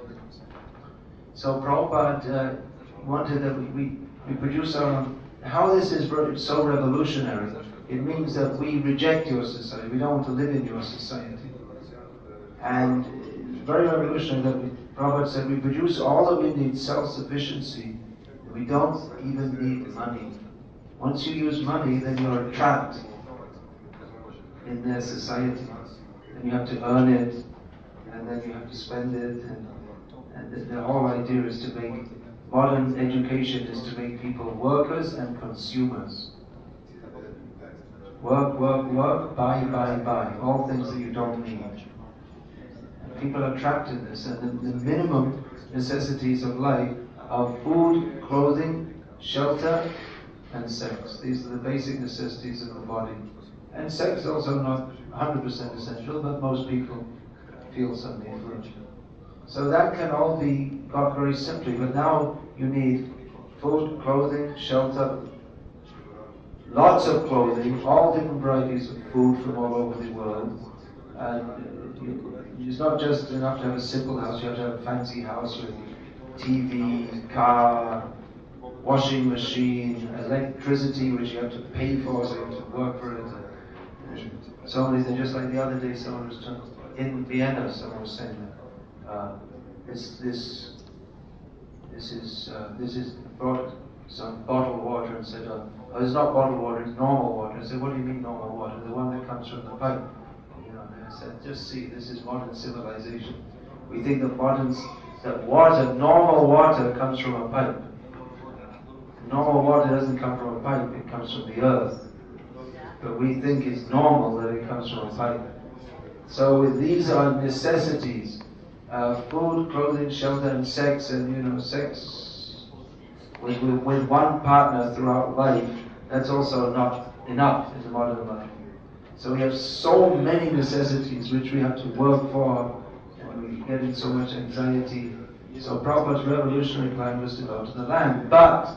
So Prabhupada uh, wanted that we, we, we produce our own. How this is so revolutionary, it means that we reject your society. We don't want to live in your society. And it's very revolutionary that we, Prabhupada said, we produce all that we need, self-sufficiency. We don't even need money. Once you use money, then you're trapped in their society. And you have to earn it, and then you have to spend it. And, and the, the whole idea is to make, modern education is to make people workers and consumers. Work, work, work, buy, buy, buy. All things that you don't need. And people are trapped in this, and the, the minimum necessities of life are food, clothing, shelter, and sex. These are the basic necessities of the body. And sex is also not one hundred percent essential, but most people feel some need for it. So that can all be got very simply, but now you need food, clothing, shelter, lots of clothing, all different varieties of food from all over the world. And you, it's not just enough to have a simple house, you have to have a fancy house with T V, car, washing machine, electricity which you have to pay for, so you have to work for it. And so many things, just like the other day someone was talking, in Vienna someone was saying that uh, this, this, this is, uh, this is brought some bottled water and said, uh, oh, it's not bottled water, it's normal water. I said, what do you mean normal water? The one that comes from the pipe. You know, and I said, just see, this is modern civilization. We think that modern, that water, normal water comes from a pipe. Normal water doesn't come from a pipe, it comes from the earth. But we think it's normal that it comes from a pipe. So these are necessities. Uh, food, clothing, shelter, and sex, and you know, sex with, with, with one partner throughout life, that's also not enough in the modern life. So we have so many necessities which we have to work for, and we get in so much anxiety. So Prabhupada's revolutionary plan was to go to the land, but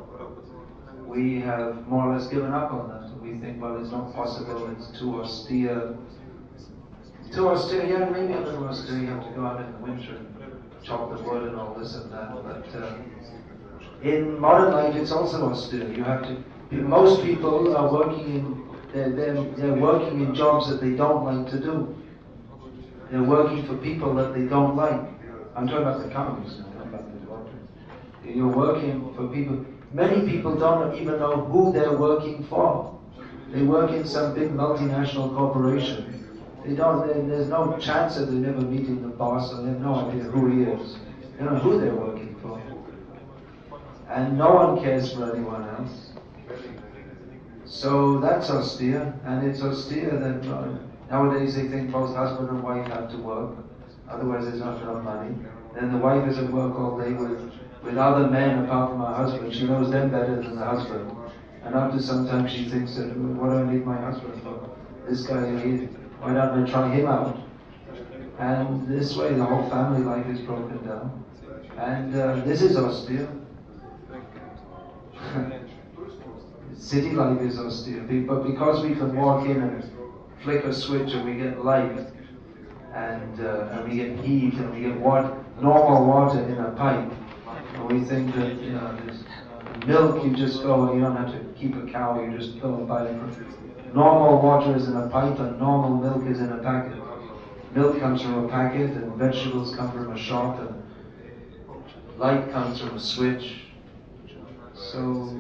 we have more or less given up on that. We think, well, it's not possible, it's too austere. Too austere, yeah, maybe a little austere, you have to go out in the winter and chop the wood and all this and that, but uh, in modern life it's also austere. You have to, most people are working in, they're, they're, they're working in jobs that they don't like to do. They're working for people that they don't like. I'm talking about the companies, I'm talking about the devotees. You're working for people, many people don't even know who they're working for. They work in some big multinational corporation. They don't, they, there's no chance of them ever meeting the boss, and they have no idea who he is. They don't know who they're working for. And no one cares for anyone else. So that's austere, and it's austere that uh, nowadays they think both husband and wife have to work, otherwise there's not enough money. Then the wife is at work all day with, with other men apart from her husband. She knows them better than the husband. And after some time she thinks that, what do I need my husband for? This guy, why don't I try him out? And this way the whole family life is broken down. And uh, this is austere. City life is austere. But because we can walk in and flick a switch and we get light, and, uh, and we get heat, and we get water, normal water in a pipe, and we think that, you know, there's milk, you just go and you don't have to keep a cow, you just go and buy it from. Normal water is in a pipe and normal milk is in a packet. Milk comes from a packet and vegetables come from a shop and light comes from a switch. So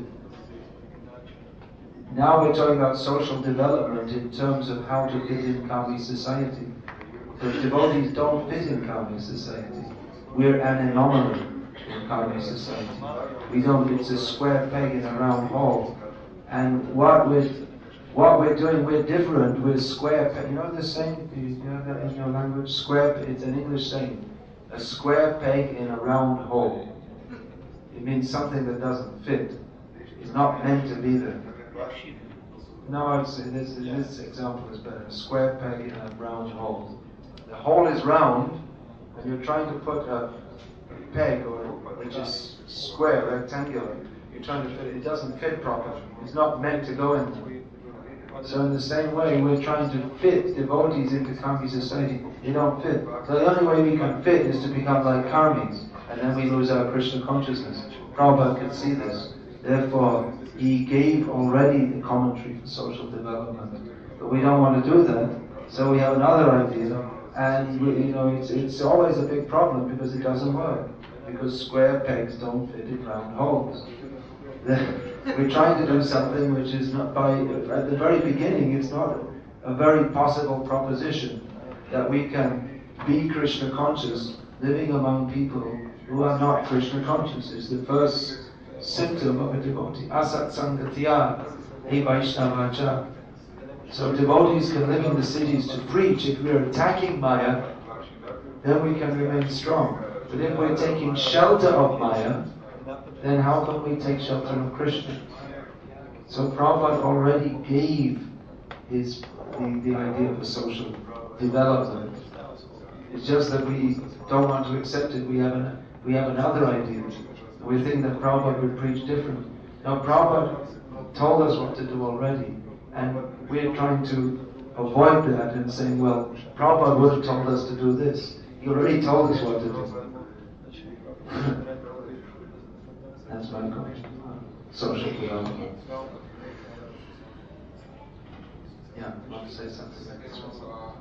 now we're talking about social development in terms of how to fit in Kami society. But devotees don't fit in Kami society. We're an anomaly in Kami society. We don't, it's a square peg in a round hole. And what we're, what we're doing, we're different, we're square peg. You know the saying, you know that in your language? Square, it's an English saying. A square peg in a round hole. It means something that doesn't fit. It's not meant to be there. No, I would say this, this example is better. A square peg in a round hole. The hole is round, and you're trying to put a peg, or which is square, rectangular. You're trying to fit it. It doesn't fit properly. It's not meant to go in there. So in the same way, we're trying to fit devotees into Kami society. They don't fit. So the only way we can fit is to become like Karmis, and then we lose our Krishna consciousness. Prabhupada could see this. Therefore, he gave already the commentary for social development. But we don't want to do that, so we have another idea. And we, you know, it's it's always a big problem because it doesn't work. Because square pegs don't fit in round holes. We're trying to do something which is not, by at the very beginning, it's not a very possible proposition that we can be Krishna conscious living among people who are not Krishna conscious. It's the first symptom of a devotee. Asat sangatya e vaishnavacha. So devotees can live in the cities to preach. If we're attacking Maya, then we can remain strong. But if we're taking shelter of Maya, then how can we take shelter of Krishna? So Prabhupada already gave his the, the idea of a social development. It's just that we don't want to accept it. We have an, we have another idea. We think that Prabhupada would preach different. Now Prabhupada told us what to do already, and we're trying to avoid that and saying, well, Prabhupada would have told us to do this. He already told us what to do. That's my question. Social development. Yeah, you want to say something like this one?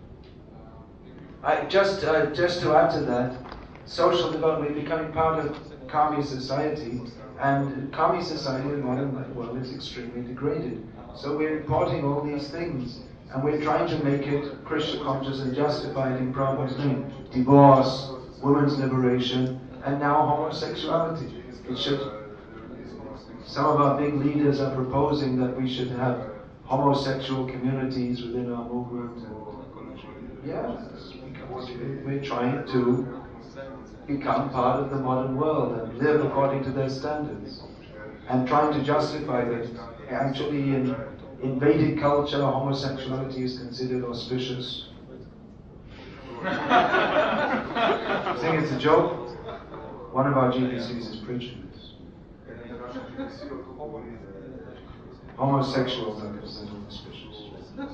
I, just, uh, just to add to that, social development is becoming part of Kami society, and Kami society in the modern world is extremely degraded. So we're importing all these things, and we're trying to make it Krishna conscious and justify it in Prabhupada's name. Divorce, women's liberation, and now homosexuality. It should. Some of our big leaders are proposing that we should have homosexual communities within our movement. Yes, because we're trying to become part of the modern world and live according to their standards, and trying to justify that actually in, in Vedic culture homosexuality is considered auspicious. I think it's a joke. One of our G B Cs is preaching this. Homosexuals are considered auspicious.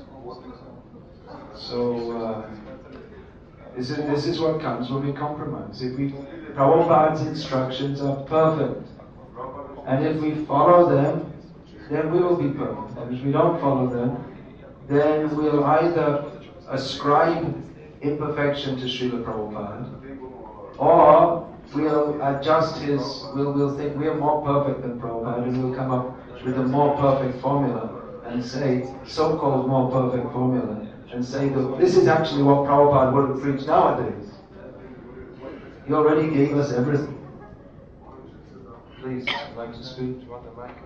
So uh, this is this is what comes when we compromise. If we Prabhupada's instructions are perfect, and if we follow them, then we will be perfect. And if we don't follow them, then we'll either ascribe imperfection to Srila Prabhupada, or we'll adjust his, we'll, we'll think we're more perfect than Prabhupada, and we'll come up with a more perfect formula and say, so-called more perfect formula, and say that this is actually what Prabhupada would have preached nowadays. He already gave us everything. Please, I'd like to speak. Do you want the mic?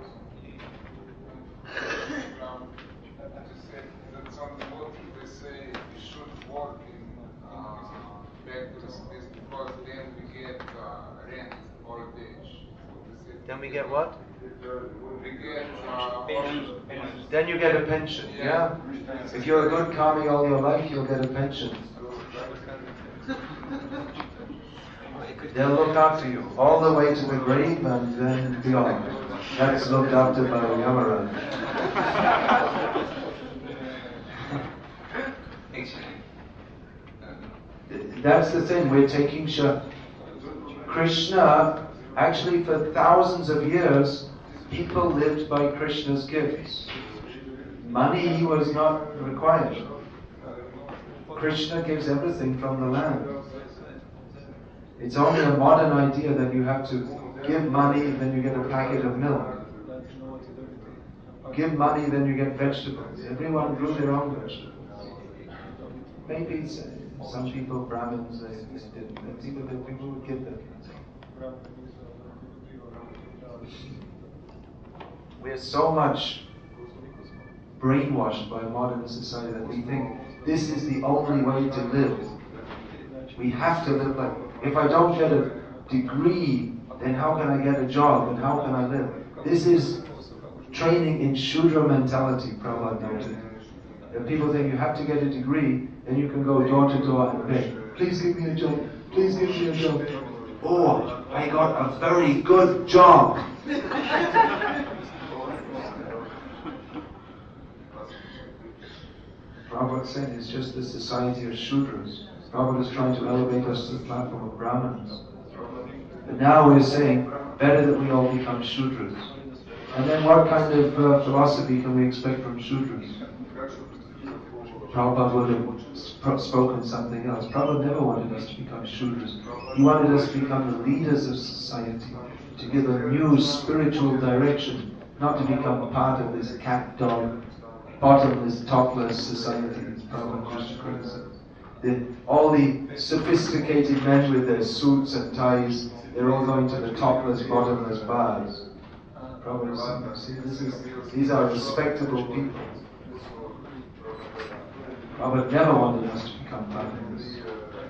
Um, just say that some devotees, they say we should work in uh, back to the cities because then we get uh, rent or wage. Then we get what? We get uh, pension. Then you get a pension, yeah? If you're a good Kami all your life, you'll get a pension. They'll look after you all the way to the grave and then beyond. That's looked after by Yamaraj. That's the thing, we're taking Shah. Krishna, actually for thousands of years, people lived by Krishna's gifts. Money was not required. Krishna gives everything from the land. It's only a modern idea that you have to give money, then you get a packet of milk. Give money, then you get vegetables. Everyone grew their own vegetables. Maybe some people, Brahmins, they, they didn't. People, that people would give them. We are so much brainwashed by modern society that we think this is the only way to live. We have to live like, if I don't get a degree then how can I get a job and how can I live? This is training in Shudra mentality, Prabhupada noted. If people think you have to get a degree, then you can go door to door and beg, please give me a job, please give me a job. Oh, I got a very good job. Prabhupada said it's just the society of Shudras. Prabhupada is trying to elevate us to the platform of Brahmanas. But now we're saying, better that we all become Shudras. And then what kind of uh, philosophy can we expect from Shudras? Prabhupada would have spoken something else. Prabhupada never wanted us to become Shudras. He wanted us to become the leaders of society, to give a new spiritual direction, not to become part of this cat-dog, bottomless, topless society. Prabhupada just said. The, all the sophisticated men with their suits and ties, they're all going to the topless, bottomless bars. Prabhupada said, see, this is, these are respectable people. Prabhupada never wanted us to become part of this.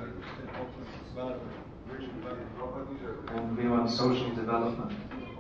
And we want social development.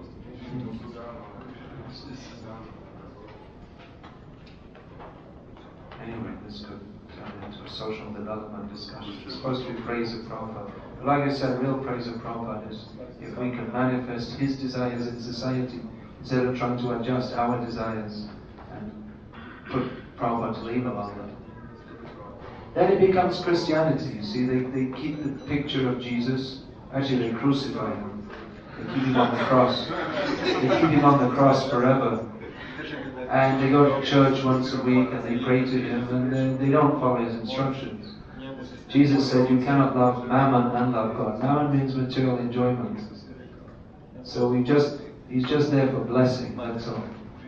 Anyway, this could turn into a social development discussion. It's supposed to be praise of Prabhupada. But like I said, real praise of Prabhupada is if we can manifest his desires in society instead of trying to adjust our desires and put Prabhupada's lever on them. Then it becomes Christianity. You see, they, they keep the picture of Jesus. Actually, they crucify him. They keep him on the cross. They keep him on the cross forever. And they go to church once a week and they pray to him, and they, they don't follow his instructions. Jesus said you cannot love mammon and love God. Mammon means material enjoyment. So we just he's just there for blessing, that's all.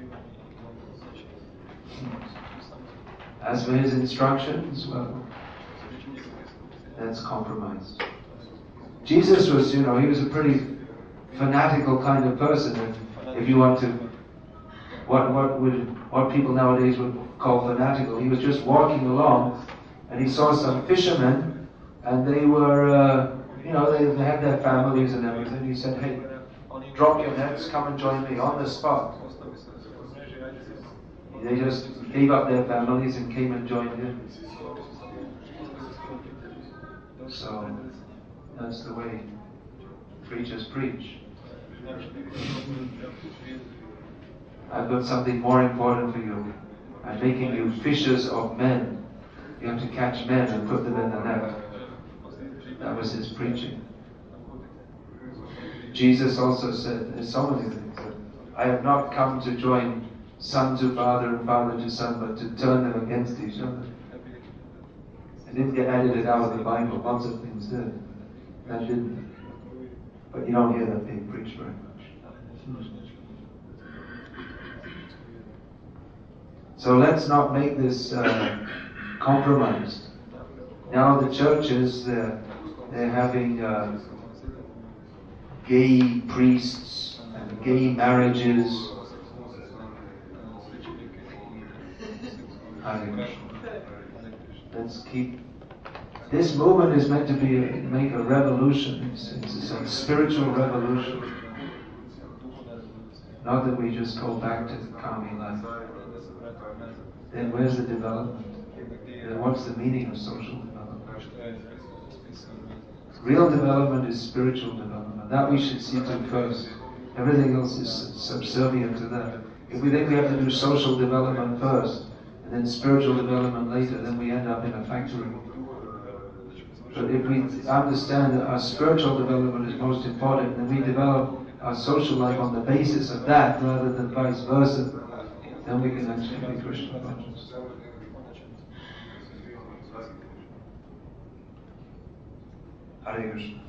As for his instructions, well, that's compromised. Jesus was, you know, he was a pretty fanatical kind of person. If, if you want to, what what would what people nowadays would call fanatical. He was just walking along, and he saw some fishermen, and they were, uh, you know, they, they had their families and everything. He said, "Hey, drop your nets, come and join me on the spot." They just gave up their families and came and joined him. So that's the way preachers preach. I've got something more important for you. I'm making you fishers of men. You have to catch men and put them in the net. That was his preaching. Jesus also said, there's so many things. I have not come to join son to father and father to son, but to turn them against each other. It didn't get edited out of the Bible. Lots of things did. That didn't. But you don't hear that being preached very much. So let's not make this uh, compromised. Now the churches, they're, they're having uh, gay priests and gay marriages. Let's keep. This movement is meant to be make a revolution. It's, it's a spiritual revolution. Not that we just go back to the kami life. Then where's the development? Then what's the meaning of social development? Real development is spiritual development. That we should see to first. Everything else is subservient to that. If we think we have to do social development first, and then spiritual development later, then we end up in a factory. But if we understand that our spiritual development is most important, then we develop our social life on the basis of that rather than vice versa, then we can actually be Krishna conscious. Hare Krishna.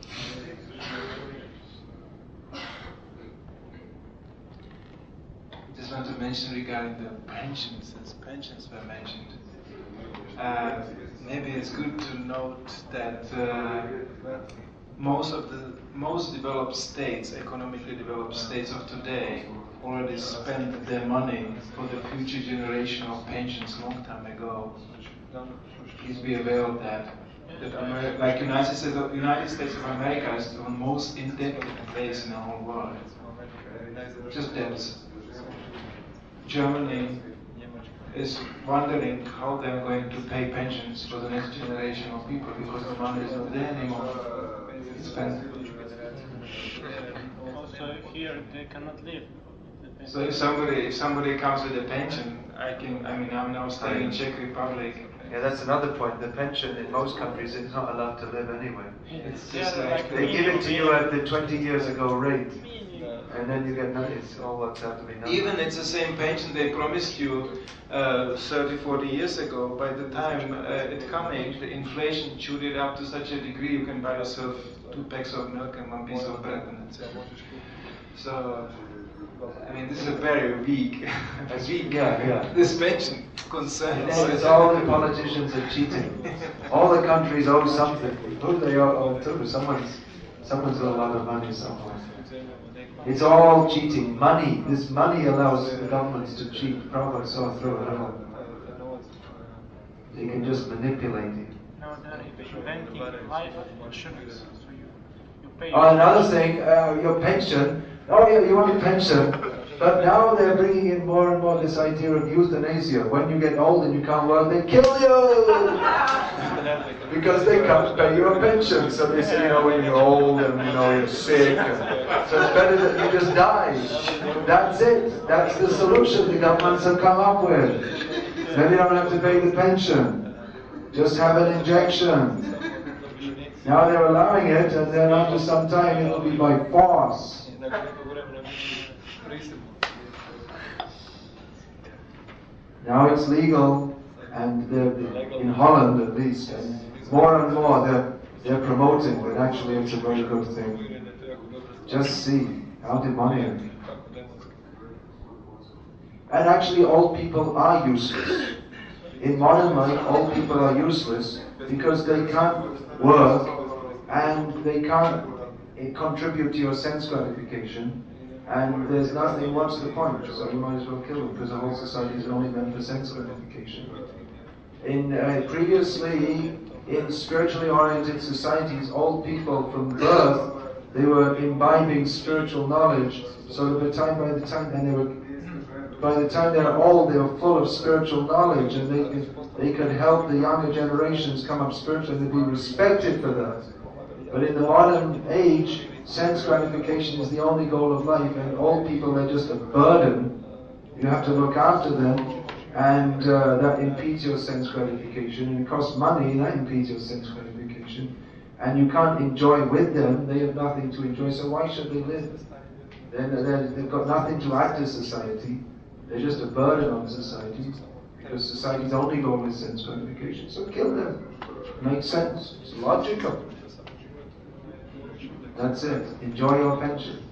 Just want to mention regarding the pensions, as pensions were mentioned. Uh, maybe it's good to note that uh, most of the most developed states, economically developed states of today, already spent their money for the future generation of pensions long time ago. Please be aware of that. that Ameri- like United States, of, United States of America is the most indebted place in the whole world. Just debts. Germany is wondering how they're going to pay pensions for the next generation of people because the money is not there anymore. It's spent. Also here they cannot live. So if somebody if somebody comes with a pension, I can I mean I'm now staying in Czech Republic. Yeah, that's another point. The pension in most countries is not allowed to live anyway. It's Yeah, just like like They give it to you at the twenty years ago rate, and then you get nothing. It's all works out to be nothing. even it's the same pension they promised you uh, thirty, forty years ago. By the time uh, it coming, the inflation chewed it up to such a degree you can buy yourself two packs of milk and one piece of bread, and that's it. So, I mean, this is a very weak, weak Yeah, yeah. this pension concern. It's all the politicians are cheating. All the countries owe something. Who they owe to? Someone's, someone's got a lot of money somewhere. It's all cheating. Money. This money allows the governments to cheat. Prabhupada saw through it all. They can just manipulate it. Now they're inventing life insurance. So you, you pay. Oh, another thing, uh, your pension. Oh yeah, you want a pension. But now they're bringing in more and more this idea of euthanasia. When you get old and you can't work, they kill you! Because they can't pay you a pension. So they say, you know, when you're old and you know you're sick. And, so it's better that you just die. That's it. That's the solution the governments have come up with. Then you don't have to pay the pension. Just have an injection. Now they're allowing it, and then after some time it will be by force. Now it's legal, and they're, in Holland at least, and more and more they're, they're promoting that actually it's a very good thing. Just see how demonic. And actually old people are useless. In modern life, old people are useless because they can't work and they can't uh, contribute to your sense gratification. And there's nothing, what's the point? So you might as well kill them because the whole society is only meant for sense gratification. In uh, previously, in spiritually oriented societies, old people from birth, they were imbibing spiritual knowledge. So by the time, by the time, and they were, by the time they're old, they were full of spiritual knowledge, and they could, they could help the younger generations come up spiritually. They'd be respected for that. But in the modern age, sense gratification is the only goal of life, and old people are just a burden. You have to look after them, and uh, that impedes your sense gratification, and it costs money, and that impedes your sense gratification. And you can't enjoy with them, they have nothing to enjoy, so why should they live? They're, they're, they've got nothing to add to society, they're just a burden on society, because society's only goal is sense gratification, so kill them. It makes sense, it's logical. That's it. Enjoy your pension.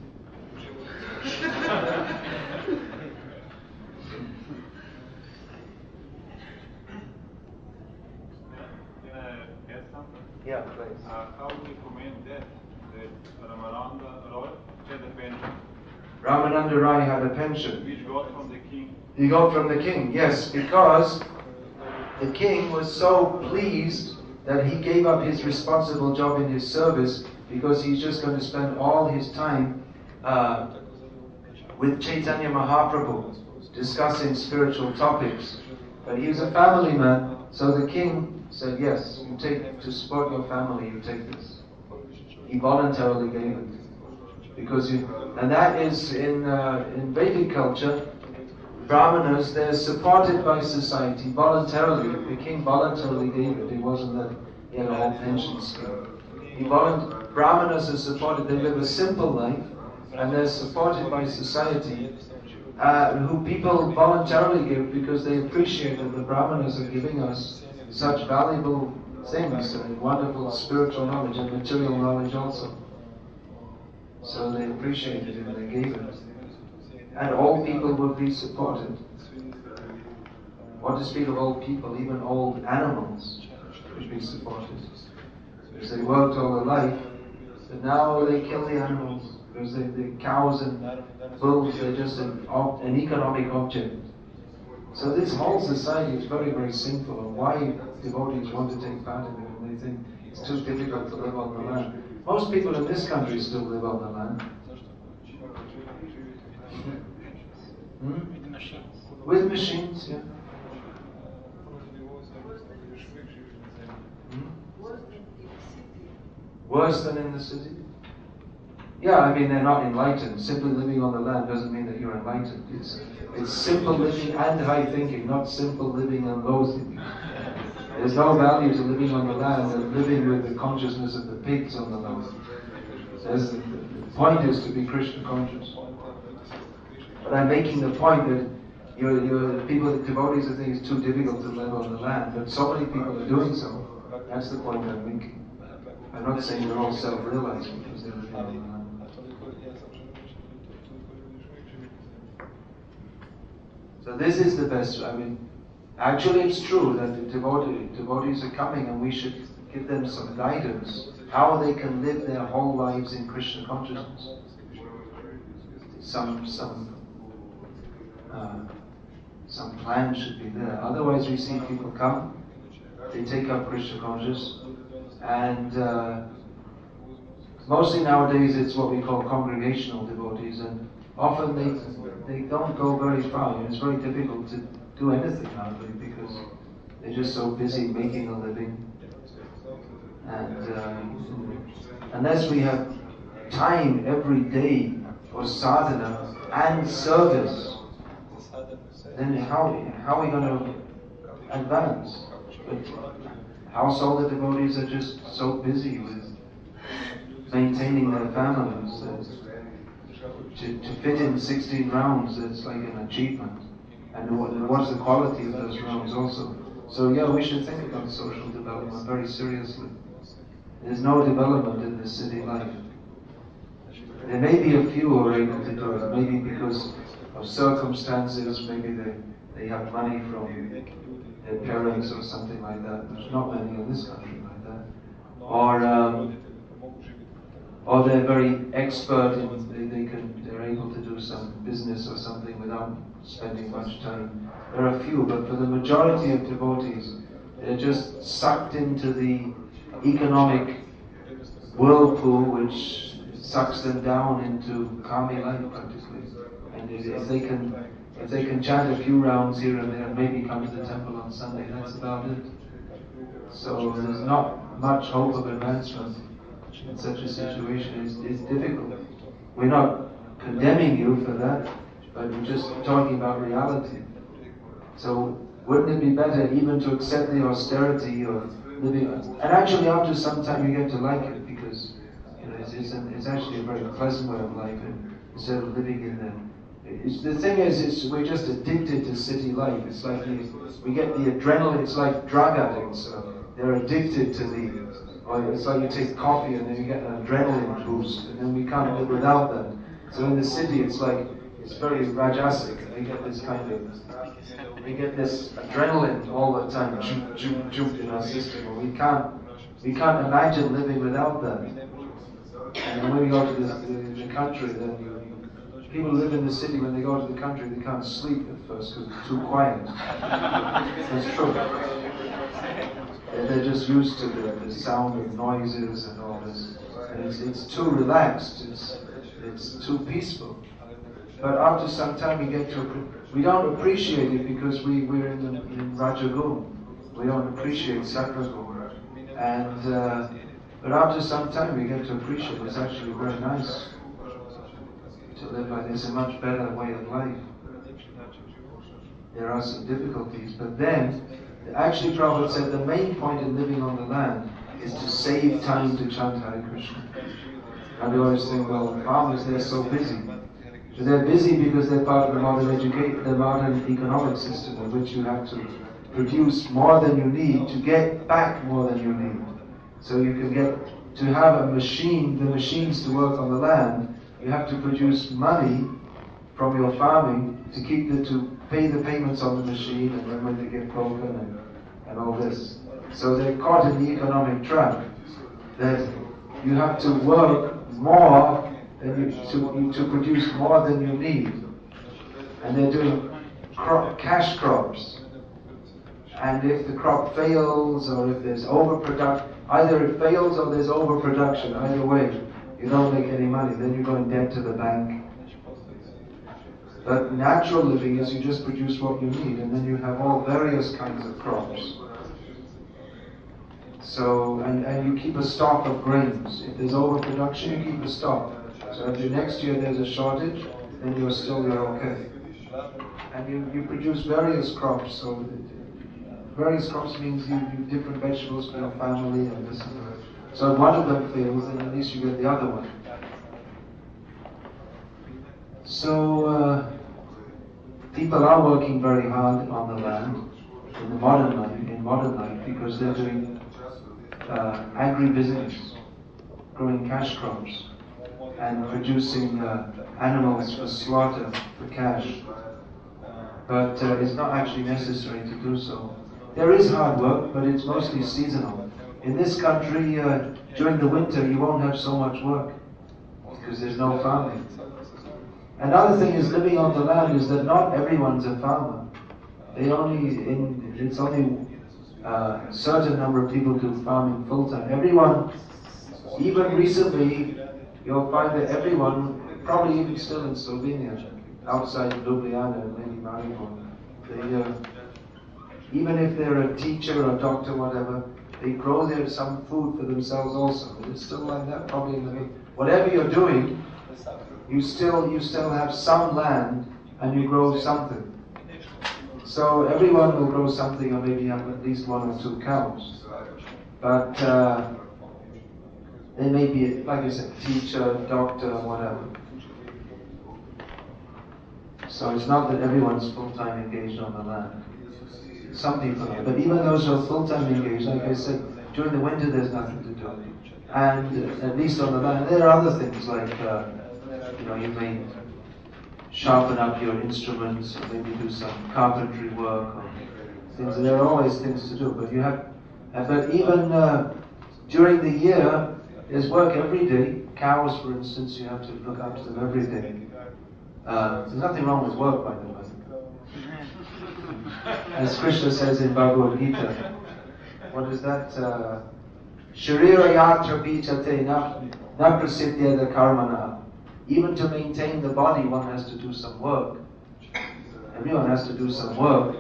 Yeah, please. Uh, how would you comment that, that Ramananda Roy had a pension? Ramananda Rai had a pension. Which got from the king? He got from the king, yes, because the king was so pleased that he gave up his responsible job in his service because he's just going to spend all his time uh, with Chaitanya Mahaprabhu discussing spiritual topics. But he was a family man, so the king said, yes, you take, to support your family, you take this. He voluntarily gave it. Because you, and that is in, uh, in Vedic culture, Brahmanas, they're supported by society voluntarily. The king voluntarily gave it. It wasn't that he had a whole pension scheme. He volunt- Brahmanas are supported, they live a simple life, and they're supported by society, uh, who people voluntarily give because they appreciate that the Brahmanas are giving us such valuable things, and wonderful spiritual knowledge and material knowledge also. So they appreciated it and they gave it. And all people would be supported. What to speak of old people, even old animals would be supported. Because they worked all their life, but now they kill the animals. Because they, the cows and bulls, they're just an, an economic object. So this whole society is very, very sinful, and why devotees want to take part in it, and they think It's too difficult to live on the land. Most people in this country still live on the land. Hmm? With the machines. With machines, yeah. Worse than in the city? Yeah, I mean, they're not enlightened. Simply living on the land doesn't mean that you're enlightened. It's, it's simple living and high thinking, not simple living and low thinking. There's no value to living on the land and living with the consciousness of the pigs on the land. There's, the, the point is to be Krishna conscious. But I'm making the point that you're, you're, people, the devotees are thinking it's too difficult to live on the land, but so many people are doing so. That's the point I'm making. I'm not saying they're all self-realized because they're living on the land. So this is the best. I mean, actually it's true that the devotee, devotees are coming and we should give them some guidance how they can live their whole lives in Krishna consciousness. Some, some, uh, some plan should be there. Otherwise we see people come, they take up Krishna consciousness, and uh, mostly nowadays it's what we call congregational devotees, and often they they don't go very far. And it's very difficult to do anything nowadays because they're just so busy making a living. And uh, unless we have time every day for sadhana and service, then how how are we going to advance? But household devotees are just so busy with maintaining their families that to, to fit in sixteen rounds, it's like an achievement. And what, what's the quality of those rounds also? So yeah, we should think about social development very seriously. There's no development in the city life. There may be a few who are able to do it, maybe because of circumstances, maybe they, they have money from their parents or something like that. There's not many in this country like that. Or um, or they're very expert in, they, they can, they're able to do some business or something without spending much time. There are a few, but for the majority of devotees, they're just sucked into the economic whirlpool which sucks them down into kami life practically. And if, if they can if they can chant a few rounds here and there, maybe come to the temple on Sunday, that's about it. So there's not much hope of advancement in such a situation. It's, it's difficult. We're not condemning you for that, but we're just talking about reality. So wouldn't it be better even to accept the austerity of living? And actually after some time you get to like it because you know, it's, it's, an, it's actually a very pleasant way of life, and instead of living in the It's, the thing is, it's, we're just addicted to city life. It's like the, we get the adrenaline. It's like drug addicts. Uh, they're addicted to the. Or it's like you take coffee and then you get an adrenaline boost, and then we can't live without that. So in the city, it's like it's very rajasic. And we get this kind of. We get this adrenaline all the time, jump, jump, jump in our system. And we can't. We can't imagine living without that. And when we go to the, the, the country, then you. People live in the city, when they go to the country, they can't sleep at first because it's too quiet. That's true. They're just used to the, the sound of noises and all this. And it's, it's too relaxed, it's, it's too peaceful. But after some time we get to, we don't appreciate it because we, we're in, the, in Rajagun. We don't appreciate Sattvagun. And, uh, but after some time we get to appreciate it. It's actually very nice to live like this, a much better way of life. There are some difficulties, but then, actually Prabhupada said the main point in living on the land is to save time to chant Hare Krishna. And we always think, well, farmers, they're so busy. So they're busy because they're part of the modern education, the modern economic system in which you have to produce more than you need to get back more than you need. So you can get, to have a machine, the machines to work on the land, you have to produce money from your farming to keep the, to pay the payments on the machine, and then when they get broken and, and all this. So they're caught in the economic trap that you have to work more than you, to, to produce more than you need. And they're doing crop, cash crops. And if the crop fails or if there's overproduction, either it fails or there's overproduction. Either way, you don't make any money. Then you go in debt to the bank. But natural living is you just produce what you need, and then you have all various kinds of crops. So, and, and you keep a stock of grains. If there's overproduction, you keep a stock. So if the next year there's a shortage, then you're still you're okay. And you, you produce various crops. So various crops means you do different vegetables for your family and this and that. So if one of them fails, then at least you get the other one. So uh, people are working very hard on the land in the modern life, in modern life, because they're doing uh, agri-business, growing cash crops and producing uh, animals for slaughter for cash. But uh, it's not actually necessary to do so. There is hard work, but it's mostly seasonal. In this country, uh, during the winter, you won't have so much work because there's no farming. Another thing is living on the land is that not everyone's a farmer. They only, in, it's only a certain number of people do farming full time. Everyone, even recently, you'll find that everyone, probably even still in Slovenia, outside Ljubljana and maybe Maribor, they, uh, even if they're a teacher or a doctor, whatever, they grow there some food for themselves also. It's still like that, probably in the, whatever you're doing, you still you still have some land and you grow something. So everyone will grow something, or maybe have at least one or two cows. But uh, they may be, like I said, teacher, doctor, whatever. So it's not that everyone's full-time engaged on the land. Some people are, but even those who are full-time engaged, like I said, during the winter there's nothing to do. And at least on the land, there are other things like, uh, you know, you may sharpen up your instruments, or maybe do some carpentry work, or things. There are always things to do, but you have, uh, but even uh, during the year, there's work every day. Cows, for instance, you have to look after them every day. Uh, there's nothing wrong with work, by the way. As Krishna says in Bhagavad Gita, what is that? Sharira yatra bhichate na prasiddhyada karmana. Even to maintain the body, one has to do some work. Everyone has to do some work.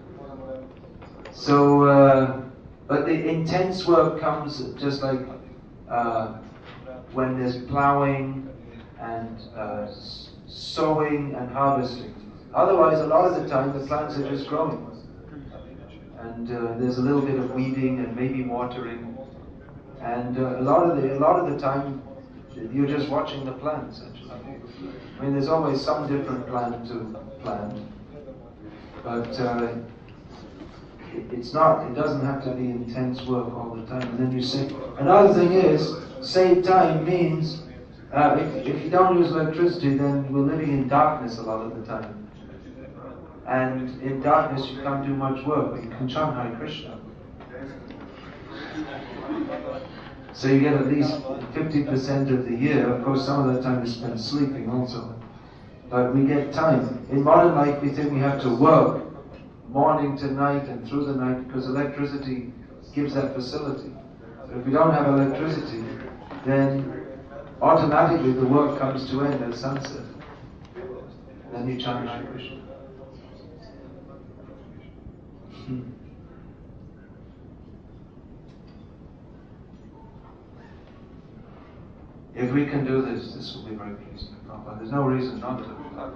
So, uh, but the intense work comes just like uh, when there's plowing and uh, sowing and harvesting. Otherwise, a lot of the time, the plants are just growing. And uh, there's a little bit of weeding and maybe watering. And uh, a lot of the a lot of the time, you're just watching the plants, actually. I mean, there's always some different plant to plant. But uh, it, it's not, it doesn't have to be intense work all the time. And then you say, another thing is, save time means, uh, if, if you don't use electricity, then we're living in darkness a lot of the time. And in darkness you can't do much work, but you can chant Hare Krishna. So you get at least fifty percent of the year. Of course, some of the time is spent sleeping also. But we get time. In modern life, we think we have to work morning to night and through the night because electricity gives that facility. But if we don't have electricity, then automatically the work comes to end at sunset. Then you chant Hare Krishna. Hmm. If we can do this, this will be very pleasing to Prabhupada. There's no reason not to.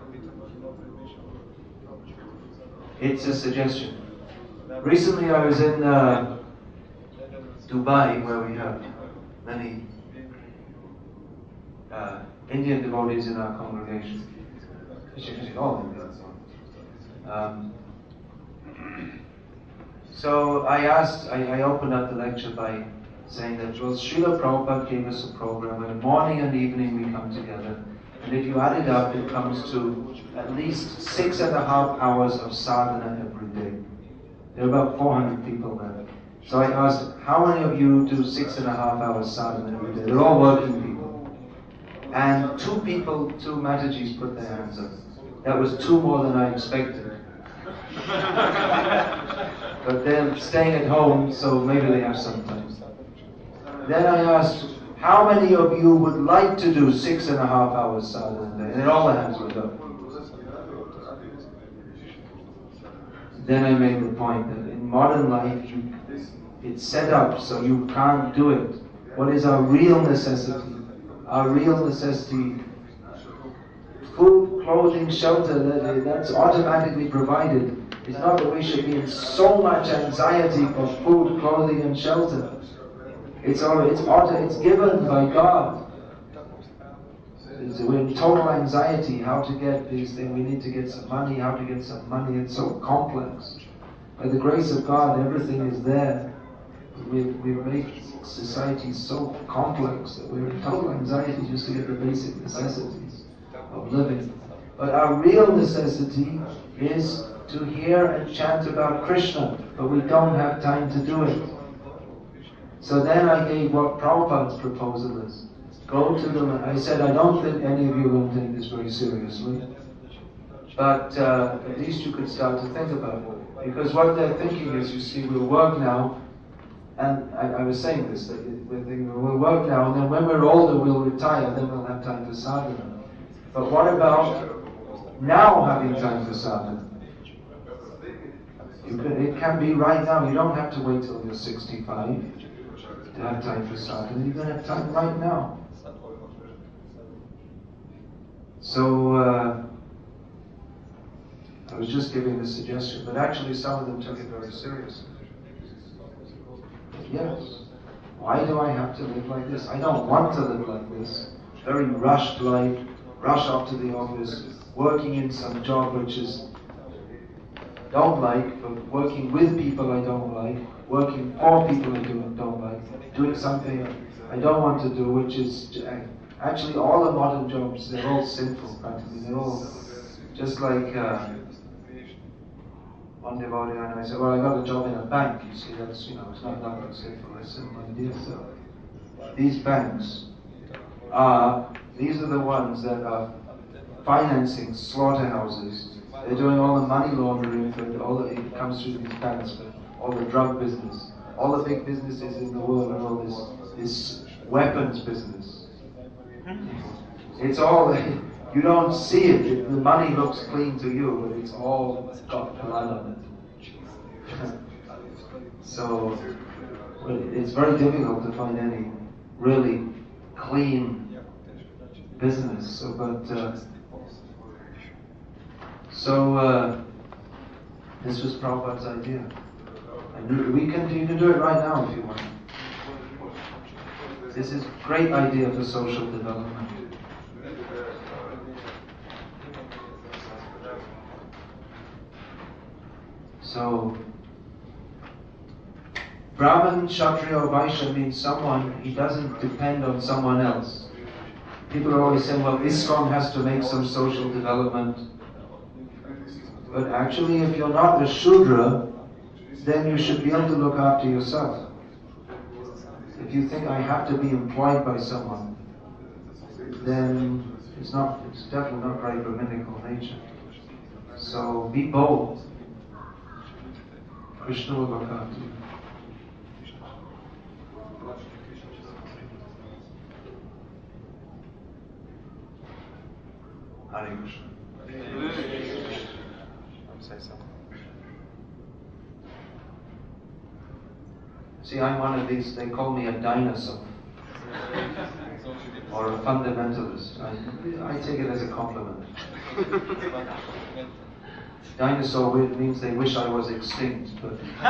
It's a suggestion. Recently I was in uh, Dubai, where we have many uh, Indian devotees in our congregation. All Indians. Um, so I asked, I, I opened up the lecture by saying that, well, Srila Prabhupada gave us a program where morning and evening we come together, and if you add it up, it comes to at least six and a half hours of sadhana every day. There are about four hundred people there. So I asked, how many of you do six and a half hours sadhana every day? They're all working people. And two people, two Matajis put their hands up. That was two more than I expected. But they're staying at home, so maybe they have some time. then I asked, how many of you would like to do six and a half hours sadhana a day? And then all the hands went up. Then I made the point that in modern life, you, it's set up so you can't do it. What is our real necessity? Our real necessity, food, clothing, shelter, that, that's automatically provided. It's not that we should be in so much anxiety for food, clothing and shelter. It's all, it's auto, it's given by God. It's, we're in total anxiety how to get these things. We need to get some money, how to get some money. It's so complex. By the grace of God, everything is there. We, we make society so complex that we're in total anxiety just to get the basic necessities of living. But our real necessity is to hear and chant about Krishna, but we don't have time to do it. So then I gave what Prabhupada's proposal is. Go to them, and I said, I don't think any of you will take this very seriously, but uh, at least you could start to think about it. Because what they're thinking is, you see, we'll work now, and I, I was saying this, that we're thinking, we'll work now, and then when we're older we'll retire, then we'll have time for sadhana. But what about now having time for sadhana? You can, it can be right now. You don't have to wait till you're sixty-five to have time for sadhana. You can have time right now. So, uh, I was just giving a suggestion, but actually some of them took it very seriously. Yes. Why do I have to live like this? I don't want to live like this. Very rushed life, rush off to the office, working in some job which is don't like, but working with people I don't like, working for people I do, don't like, doing something I don't want to do, which is actually all the modern jobs, they're all sinful practically. They're all just like uh, one devotee and I said, well, I got a job in a bank, you see, that's, you know, it's not nothing sinful, I said, my dear sir, these banks are, these are the ones that are financing slaughterhouses. They're doing all the money laundering for all the, it comes through these banks, for all the drug business, all the big businesses in the world, and all this, this weapons business. It's all, you don't see it, it, the money looks clean to you, but it's all got blood on it. So, it's very difficult to find any really clean business. So, but, uh, so, uh, this was Prabhupada's idea. And we can, you can do it right now if you want. This is a great idea for social development. So, Brahman, Kshatriya or Vaishya means someone, he doesn't depend on someone else. People are always saying, well, ISKCON has to make some social development. But actually, if you're not a Shudra, then you should be able to look after yourself. If you think I have to be employed by someone, then it's not, it's definitely not very Brahminical nature. So be bold. Krishna will look after you. Hare Krishna. Say something. See, I'm one of these, they call me a dinosaur. Or a fundamentalist. I, I take it as a compliment. Dinosaur means they wish I was extinct, but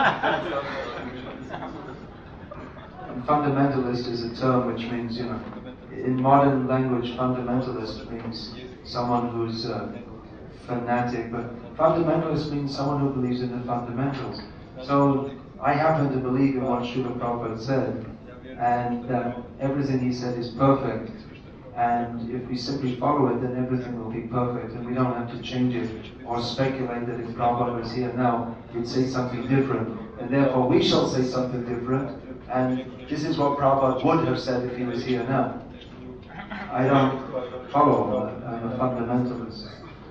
and fundamentalist is a term which means, you know, in modern language, fundamentalist means someone who's uh, fanatic, but fundamentalist means someone who believes in the fundamentals. So I happen to believe in what Srila Prabhupada said, and that everything he said is perfect. And if we simply follow it, then everything will be perfect, and we don't have to change it or speculate that if Prabhupada was here now, he'd say something different, and therefore we shall say something different, and this is what Prabhupada would have said if he was here now. I don't follow that. I'm a fundamentalist.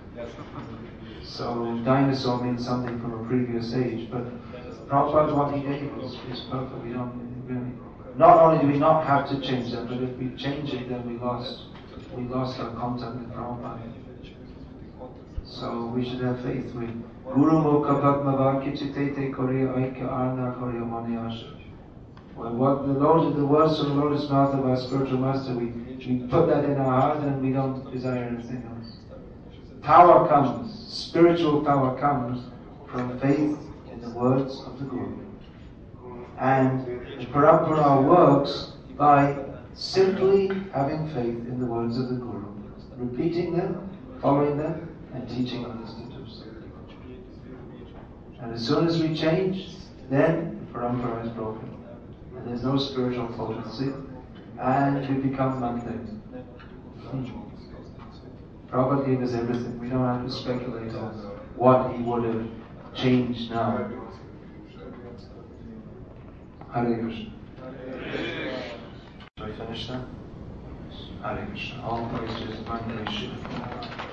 So dinosaur means something from a previous age, but Prabhupada, what he gave is, is perfect. We don't really. not only do we not have to change them, but if we change it, then we lost, we lost our contact with Prabhupada. So we should have faith. We Guru Mukha Padma Vakichitete Korea Aika Arna Korea Maniasha. Well, what the Lord, the words from the Lotus mouth of our spiritual master, we, we put that in our heart and we don't desire anything else. Power comes, spiritual power comes from faith in the words of the Guru. And the Parampara works by simply having faith in the words of the Guru, repeating them, following them, and teaching others to do so. And as soon as we change, then the Parampara is broken. And there's no spiritual potency, and we become mundane. Hmm. Prabhupada gave us everything. We don't have to speculate on what he would have changed now. Hare Krishna. Shall we finish that? Hare Krishna. All praise to His Shiva.